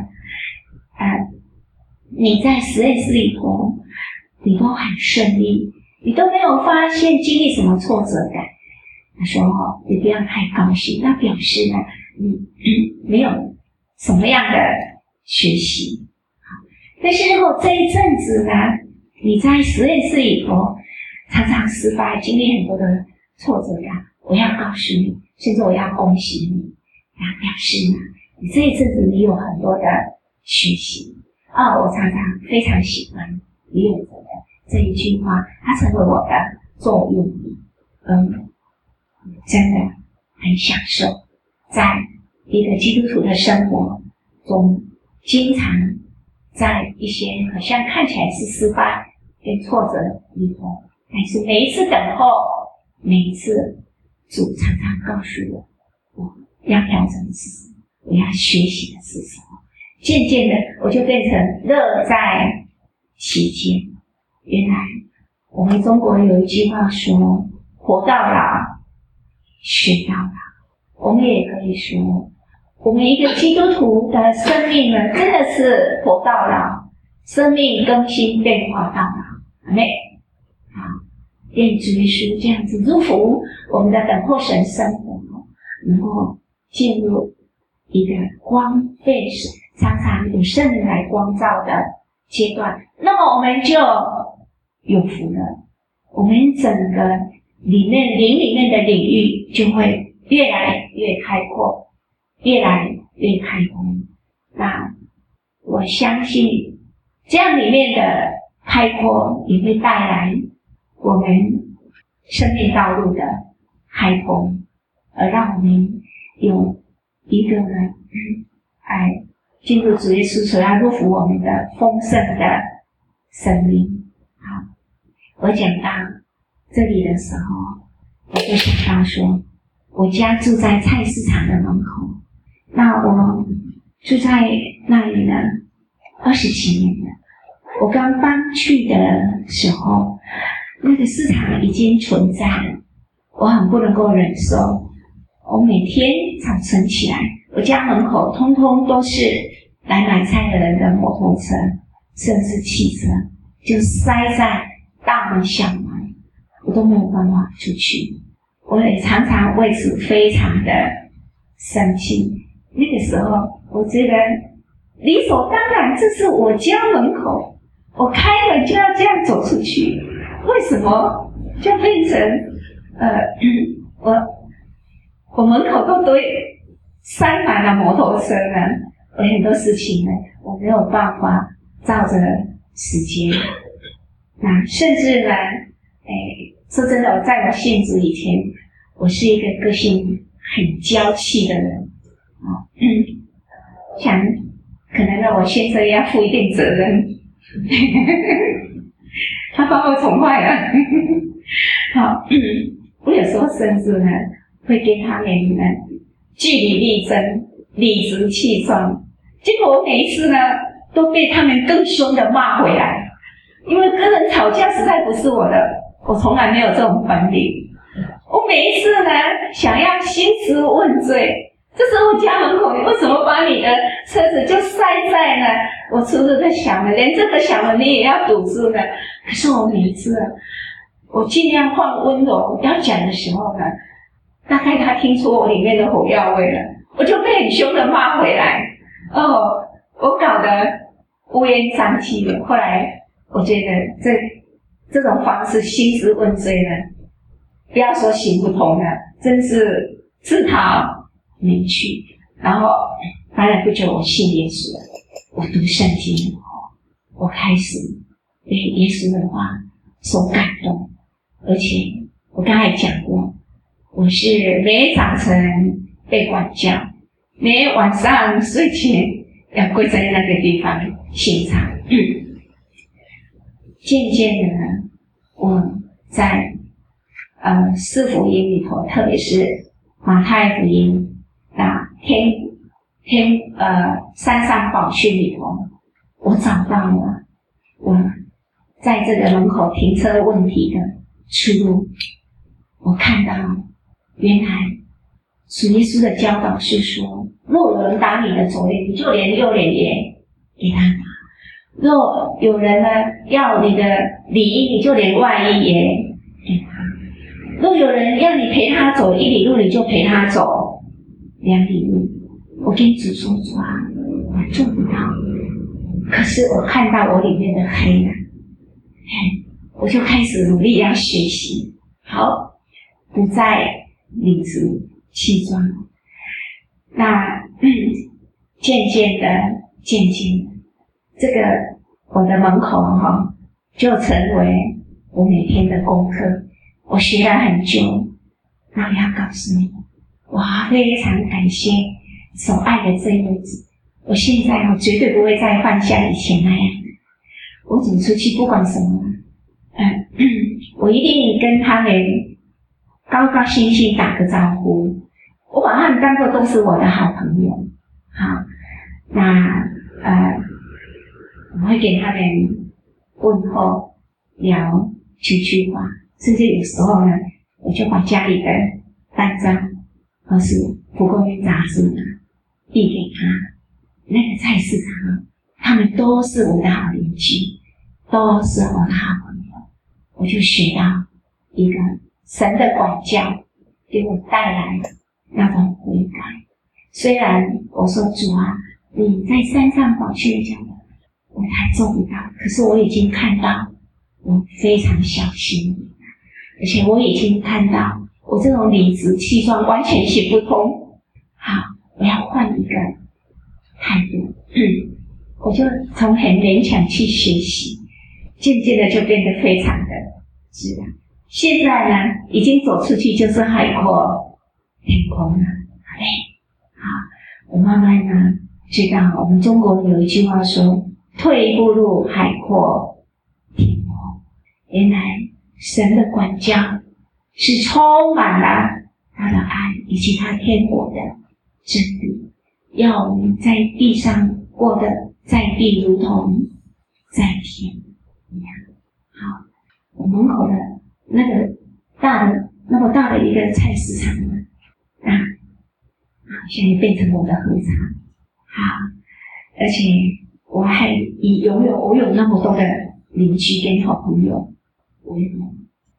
你在实验室里头你都很顺利，你都没有发现经历什么挫折感，他说你不要太高兴，那表示呢你没有什么样的学习。但是如果这一阵子呢你在实验室里头常常失败，经历很多的挫折感，我要告诉你，甚至我要恭喜你，表示呢你这一阵子你有很多的学习。我常常非常喜欢李远哲的这一句话，它成为我的座右铭。真的很享受在一个基督徒的生活中，经常在一些好像看起来是失败跟挫折里头，但是每一次等候，每一次主常常告诉我要调整的是什么，我要学习的是什么。渐渐的我就变成乐在其间。原来我们中国有一句话说，活到老学到老。我们也可以说，我们一个基督徒的生命呢，真的是活到老，生命更新变化到老。阿们。愿主耶稣这样子祝福我们的等候神生活，能够进入一个光被常常有圣灵来光照的阶段，那么我们就有福了。我们整个灵里面的领域就会越来越开阔，越来越开通。那我相信这样里面的开阔也会带来我们生命道路的开通，而让我们有一个进入主耶稣所要祝福我们的丰盛的生命。我讲到这里的时候，我就想到说，我家住在菜市场的门口，那我住在那里呢20几年了。我刚搬去的时候，那个市场已经存在了，我很不能够忍受。我每天早晨起来，我家门口通通都是来买菜的人的摩托车，甚至汽车，就塞在大门小门，我都没有办法出去。我也常常为此非常的生气。那个时候我觉得理所当然，这是我家门口，我开门就要这样走出去，为什么就变成我门口都塞满了摩托车呢，有很多事情呢，我没有办法照着时间。那甚至呢，说真的，我在我信主以前，我是一个个性很娇气的人啊。想可能呢，我先生要负一定责任，他把我宠坏了。好，我有时候甚至呢，会跟他们呢据理力争，理直气壮。结果我每一次呢，都被他们更凶的骂回来。因为跟人吵架实在不是我从来没有这种本领。我每一次呢，想要兴师问罪，这是我家门口，你为什么把你的车子就塞在呢？我初次在想了，连这个小门你也要堵住呢。可是我每一次，我尽量放温柔要讲的时候呢，大概他听出我里面的火药味了，我就被很凶的骂回来。我搞得乌烟瘴气的。后来我觉得这种方式兴师问罪呢，不要说行不通了，真是自讨没趣。然后当然不久我信耶稣了，我读圣经，我开始被耶稣的话所感动。而且我刚才讲过，我是每早晨被管教，每晚上睡前要跪在那个地方欣赏。渐渐的呢，我在四福音里头，特别是马太福音山上宝训里头，我找到了我在这个门口停车问题的出路。我看到原来主耶稣的教导是说，若有人打你的左脸，你就连右脸也给他打；若有人呢要你的里衣，你就连外衣也给他；若有人要你陪他走1里路，你就陪他走2里路。我跟主说，主啊，我做不到，可是我看到我里面的黑暗，我就开始努力要学习，好，不再理直气壮。那渐渐的，这个我的门口就成为我每天的功课。我学了很久，那我要告诉你，我非常感谢所爱的这一位主。我现在绝对不会再犯像以前那样的。我走出去不管什么，我一定跟他们高高兴兴打个招呼。我把他们当作都是我的好朋友。好，那我会给他们问候，聊几句话，甚至有时候呢，我就把家里的单张或是蒲公英杂志呢递给他。那个菜市场，他们都是我的好邻居，都是我的好朋友。我就学到一个神的管教给我带来那种悔改。虽然我说，主啊，你在山上宝训讲的我还做不到，可是我已经看到我非常小心，而且我已经看到我这种理直气壮完全行不通。好，我要换一个态度。我就从很勉强去学习，渐渐的就变得非常的自然。现在呢，已经走出去就是海阔天空了。好，我慢慢呢知道，我们中国有一句话说，退一步路，海阔天空。原来神的管教是充满了他的爱以及他天国的真理，要我们在地上过得在地如同在天一样。好，我门口的那个那么大的一个菜市场呢，现在变成我的合场。好，而且我还我有那么多的邻居跟好朋友为荣。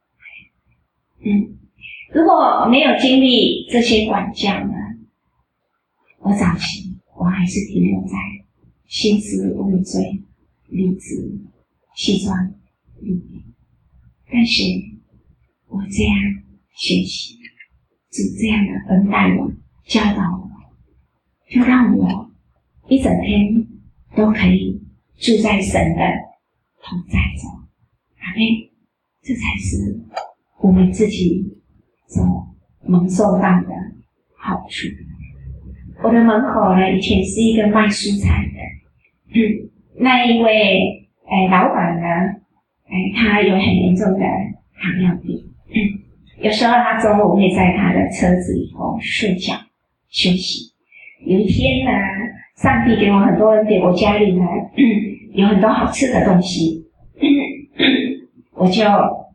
如果没有经历这些管教呢，我早期我还是停留在兴师问罪、理直气壮里面。但是我这样学习，主这样的恩待我，教导我，就让我一整天都可以住在神的同在中。阿们，这才是我们自己所蒙受到的好处。我的门口呢，以前是一个卖蔬菜的，那一位老板呢，他有很严重的糖尿病，有时候他中午会在他的车子里头睡觉休息。有一天呢，上帝给我很多恩典，我家里呢有很多好吃的东西，我就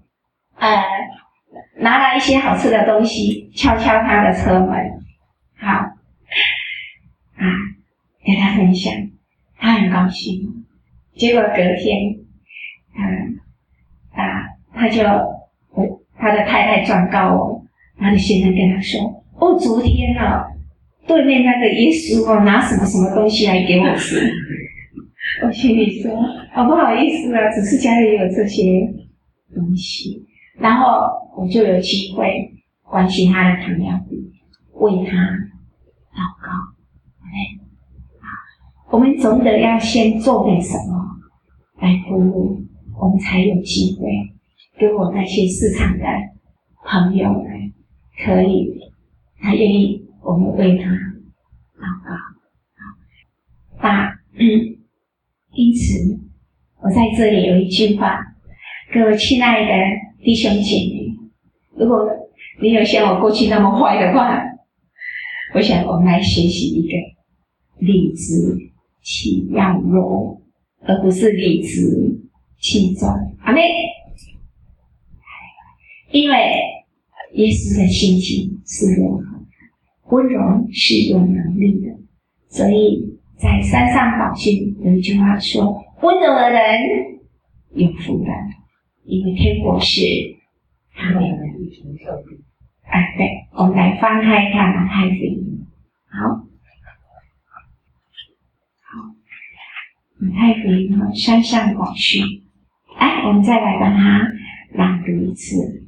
拿了一些好吃的东西敲敲他的车门，好跟他分享，他很高兴。结果隔天他的太太状告我，他的先生跟他说，昨天对面那个耶稣拿什么什么东西来给我吃。我心里说，不好意思啊，只是家里有这些东西。然后我就有机会关心他的糖尿病，为他祷告。我们总得要先做点什么来服务，我们才有机会跟我那些市场的朋友呢，他愿意我们为他祷告。因此我在这里有一句话，各位亲爱的弟兄姐妹，如果你有像我过去那么坏的话，我想我们来学习一个理直气要柔，而不是理直气壮。阿们。因为耶稣的心情是柔和的，温柔是有能力的，所以在山上宝训有一句话说，温柔的人有福了，因为天国是他们的。对，我们来翻开看马太福音。好，马太福音山上宝训，我们再来把它朗读一次。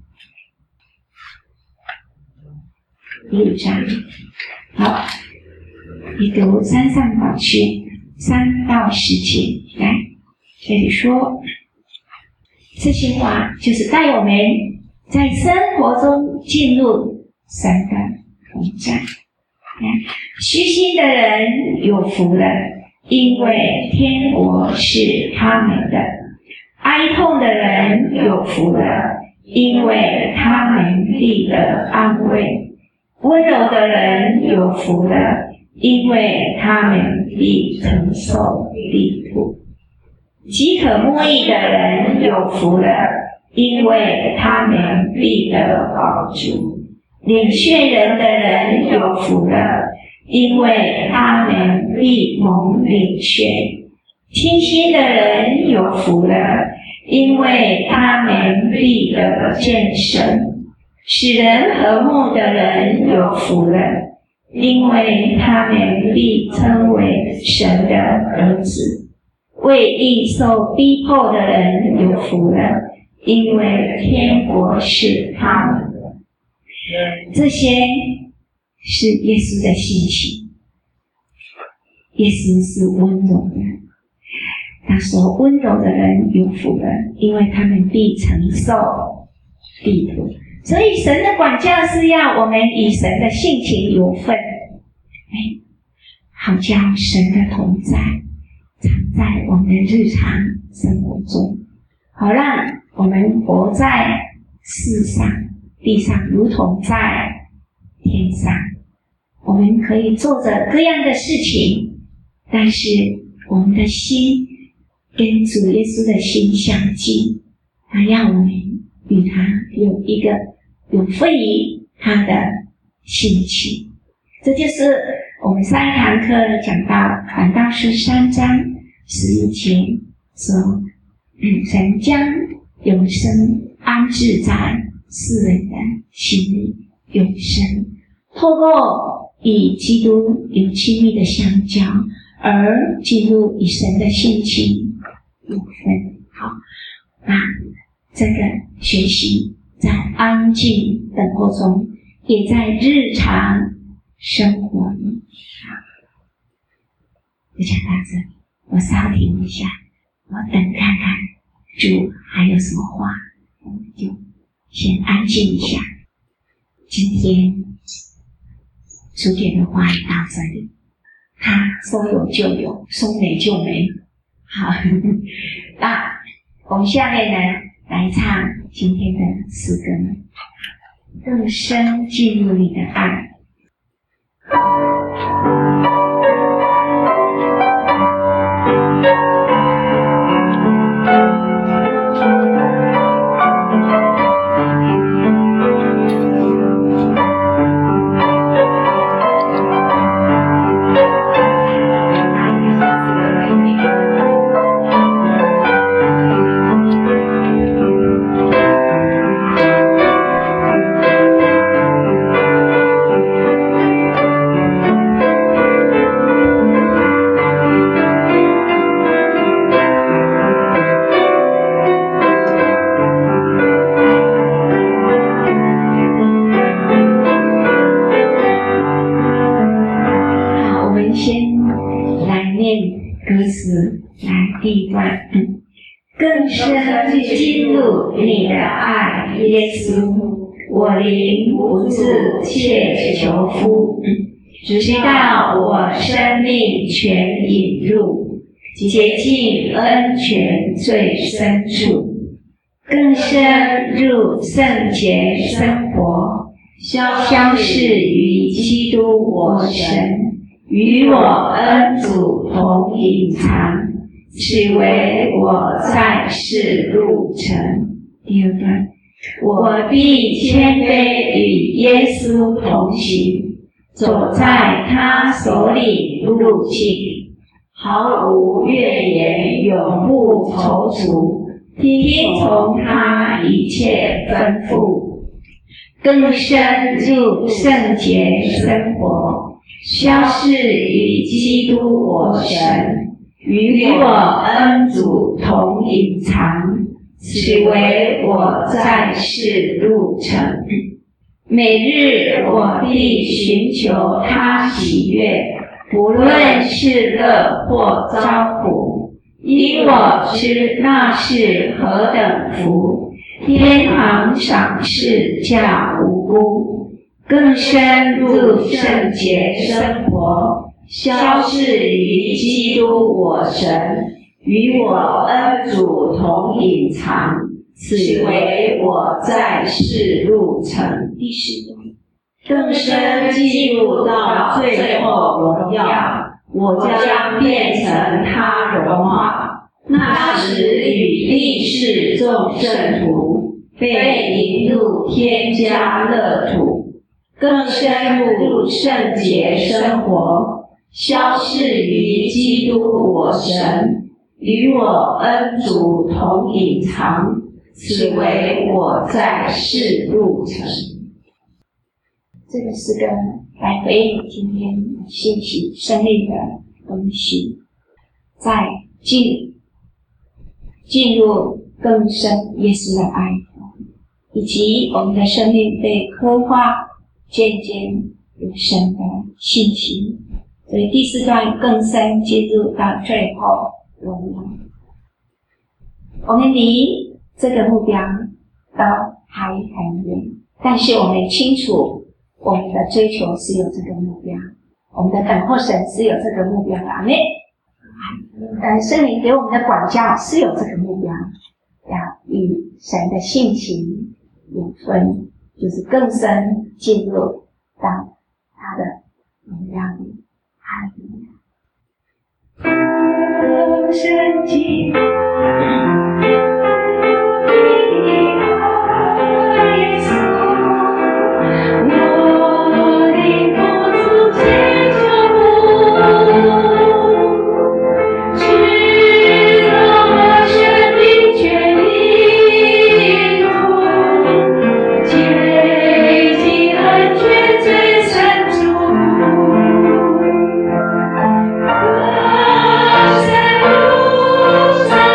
第5章，好，你读山上宝训3到10节。来，这里说，这些话就是带我们在生活中进入神的同在。虚心的人有福了，因为天国是他们的；哀痛的人有福了，因为他们必得安慰；温柔的人有福了，因为他们必承受地土；饥渴慕义的人有福了，因为他们必得饱足；脸血人的人有福了，因为他们必蒙领血；清心的人有福了，因为他们必得见神；使人和睦的人有福了，因为他们必称为神的儿子；为义受逼迫的人有福了，因为天国是他们的。这些是耶稣的心情。耶稣是温柔的，他说温柔的人有福了，因为他们必承受地土。所以神的管教是要我们与神的性情有份，好叫神的同在常在我们的日常生活中，好让我们活在世上地上如同在天上。我们可以做着各样的事情，但是我们的心跟主耶稣的心相近，他要我们与他有一个有份于他的心情。这就是我们上一堂课讲到传道书3章11节说，神将永生安置在世人的心里，永生透过与基督有亲密的相交而进入与神的性情有分。好，那这个学习在安静等候中，也在日常生活里。就讲到这里，我稍停一下，我等看看主还有什么话，我们就先安静一下。今天主姐的话语到这里，他说有就有，说没就没。好，那我们下面呢来唱今天的诗歌，更深进入你的爱。更深进入你的爱，耶稣，我灵不自切求夫，直到我生命全引入洁净恩泉最深处，更深入圣洁生活，消逝于基督我神，与我恩主同隐藏，此为我在世路程。第二段，我必谦卑与耶稣同行，走在他所领路径，毫无怨言，永不踌躇，听从他一切吩咐，更深入圣洁生活，消逝于基督我神，与我恩主同隐藏，此为我在世路程。每日我必寻求他喜悦，不论是乐或遭苦，因我知那是何等福，天堂赏赐价无辜，更深入圣洁生活，消逝于基督我神，与我恩主同隐藏，此为我在世路程。第四段，更深进入到最后荣耀，我将变成他荣华，那时与历世众圣徒被引入天家乐土，更深入圣洁生活，消逝于基督我神，与我恩主同隐藏，此为我在世路程。这个诗歌来回应今天信息生命的东西，在进入更深耶稣的爱，以及我们的生命被刻画渐渐有神的信息。所以第四段更深进入到最后荣耀。我们离这个目标都还很远，但是我们清楚我们的追求是有这个目标，我们的等候神是有这个目标的。阿们。圣灵给我们的管教是有这个目标，要与神的性情有分，就是更深进入到他的荣耀里。哈利路亚。更深进入更深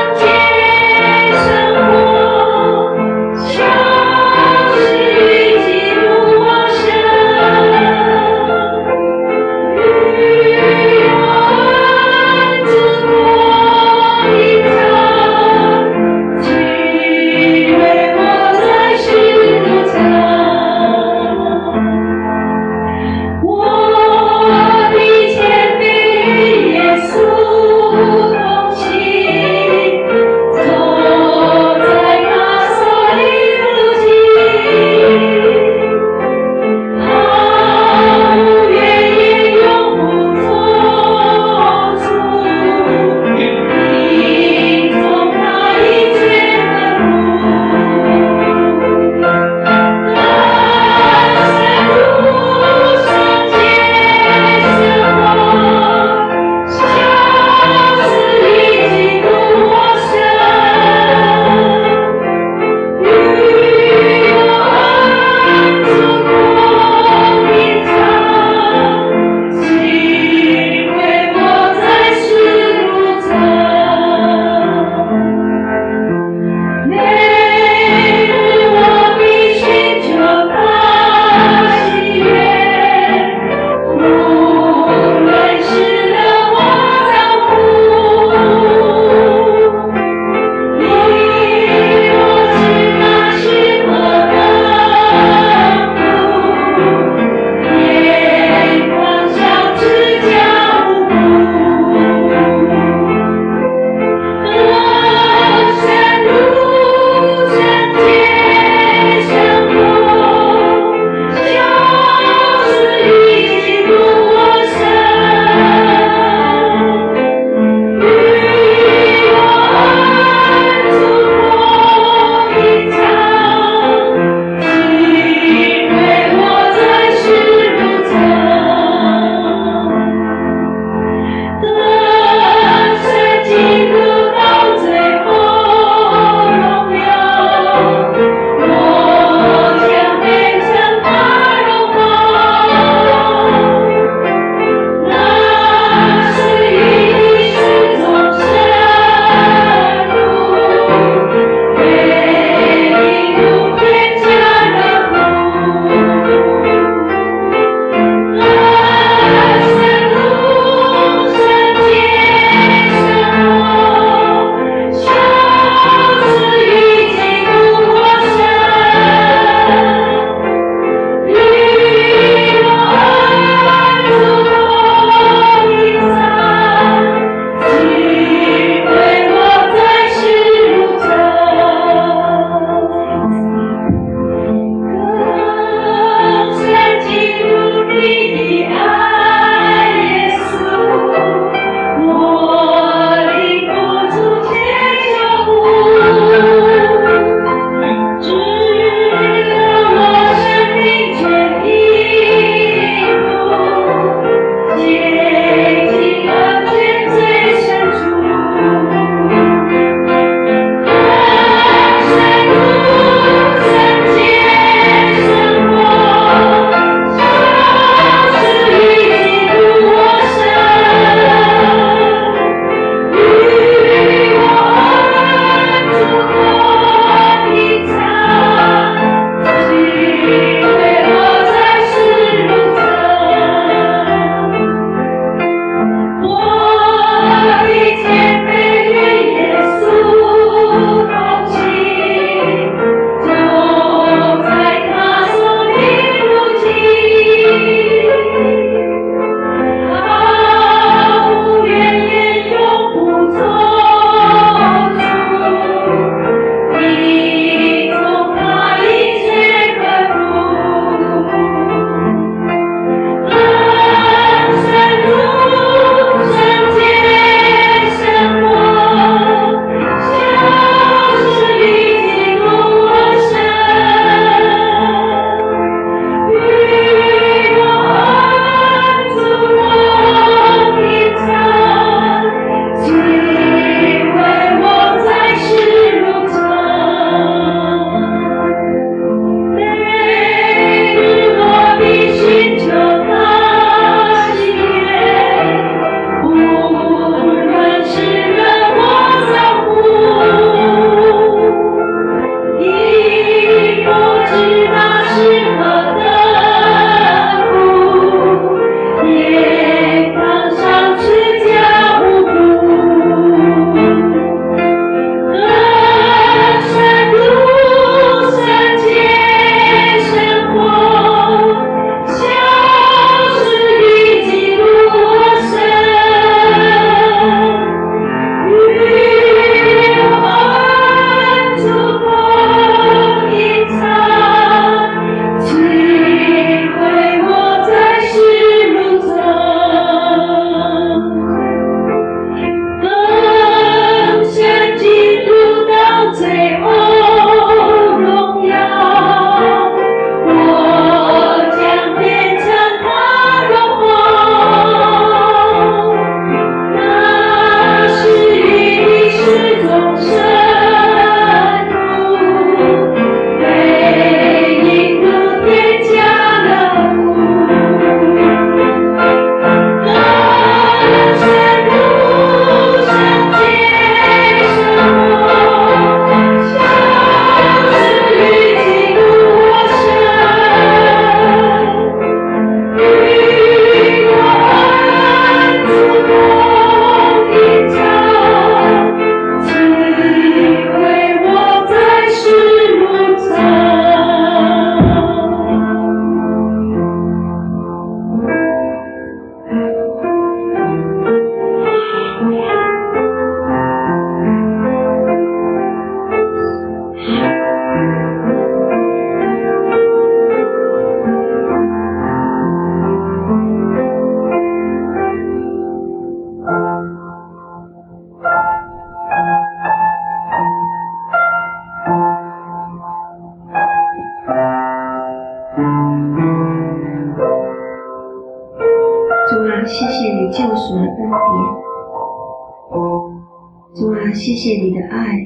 啊，谢谢你的爱，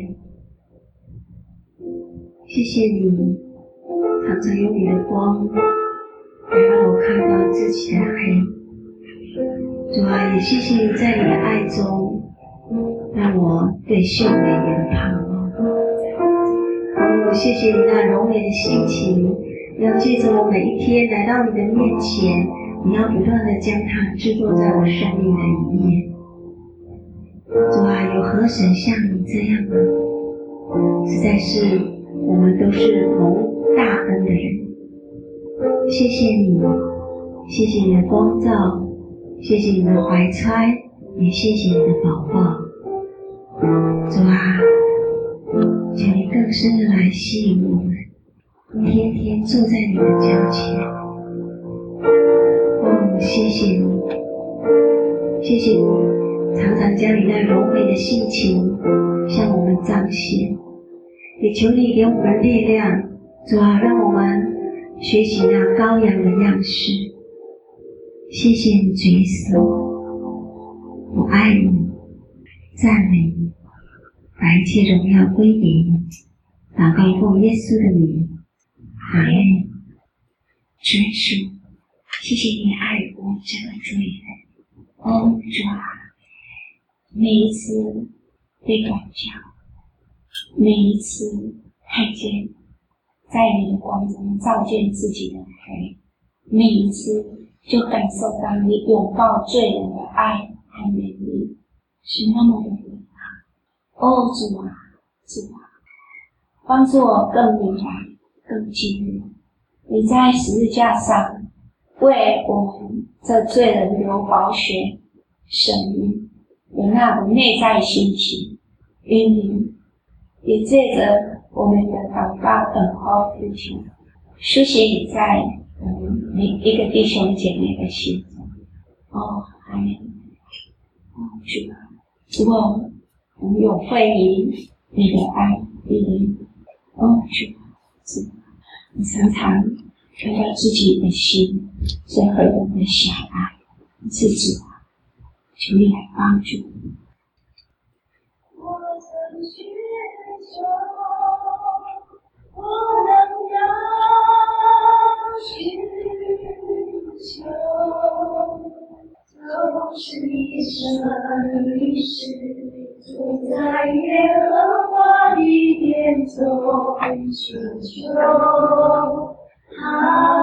谢谢你常常用你的光来让我看到自己的黑。主啊，也谢谢你在你的爱中让我对秀美有了盼望。哦，谢谢你那柔美的心情，要借着我每一天来到你的面前，你要不断的将它制作在我生命的里面。主啊，有何神像你这样呢？实在是我们都是蒙大恩的人。谢谢你，谢谢你的光照，谢谢你的怀揣，也谢谢你的宝宝。主啊，求你更深的来吸引我们，天天坐在你的脚前。哦，谢谢你，谢谢你常常将你那柔美的性情向我们彰显，也求你给我们力量，主啊，让我们学习那羔羊的样式。谢谢你，主耶稣，我爱你，赞美你，把一切荣耀归给你。祷告奉耶稣的名，阿们。 主耶稣，谢谢你爱我这个罪人。哦，主啊，每一次被管教，每一次看见在你的光中照见自己的黑，每一次就感受到你拥抱罪人的爱和美丽，是那么的伟大。哦，主啊，主啊，帮助我更明白、更经历你在十字架上为我们这罪人流宝血神有那种内在心情，因你也借着我们的祷告等候父亲，书写你在每一个弟兄姐妹的心中。哦，阿们。哦，主啊，如果我们有会于你的爱，你的哦，主啊，主啊，你常常看到自己的心是何等的狭隘，是主啊，求你来帮助我。 我曾寻求，我能要寻求，就是一生一世，住在耶和华的殿中，寻求他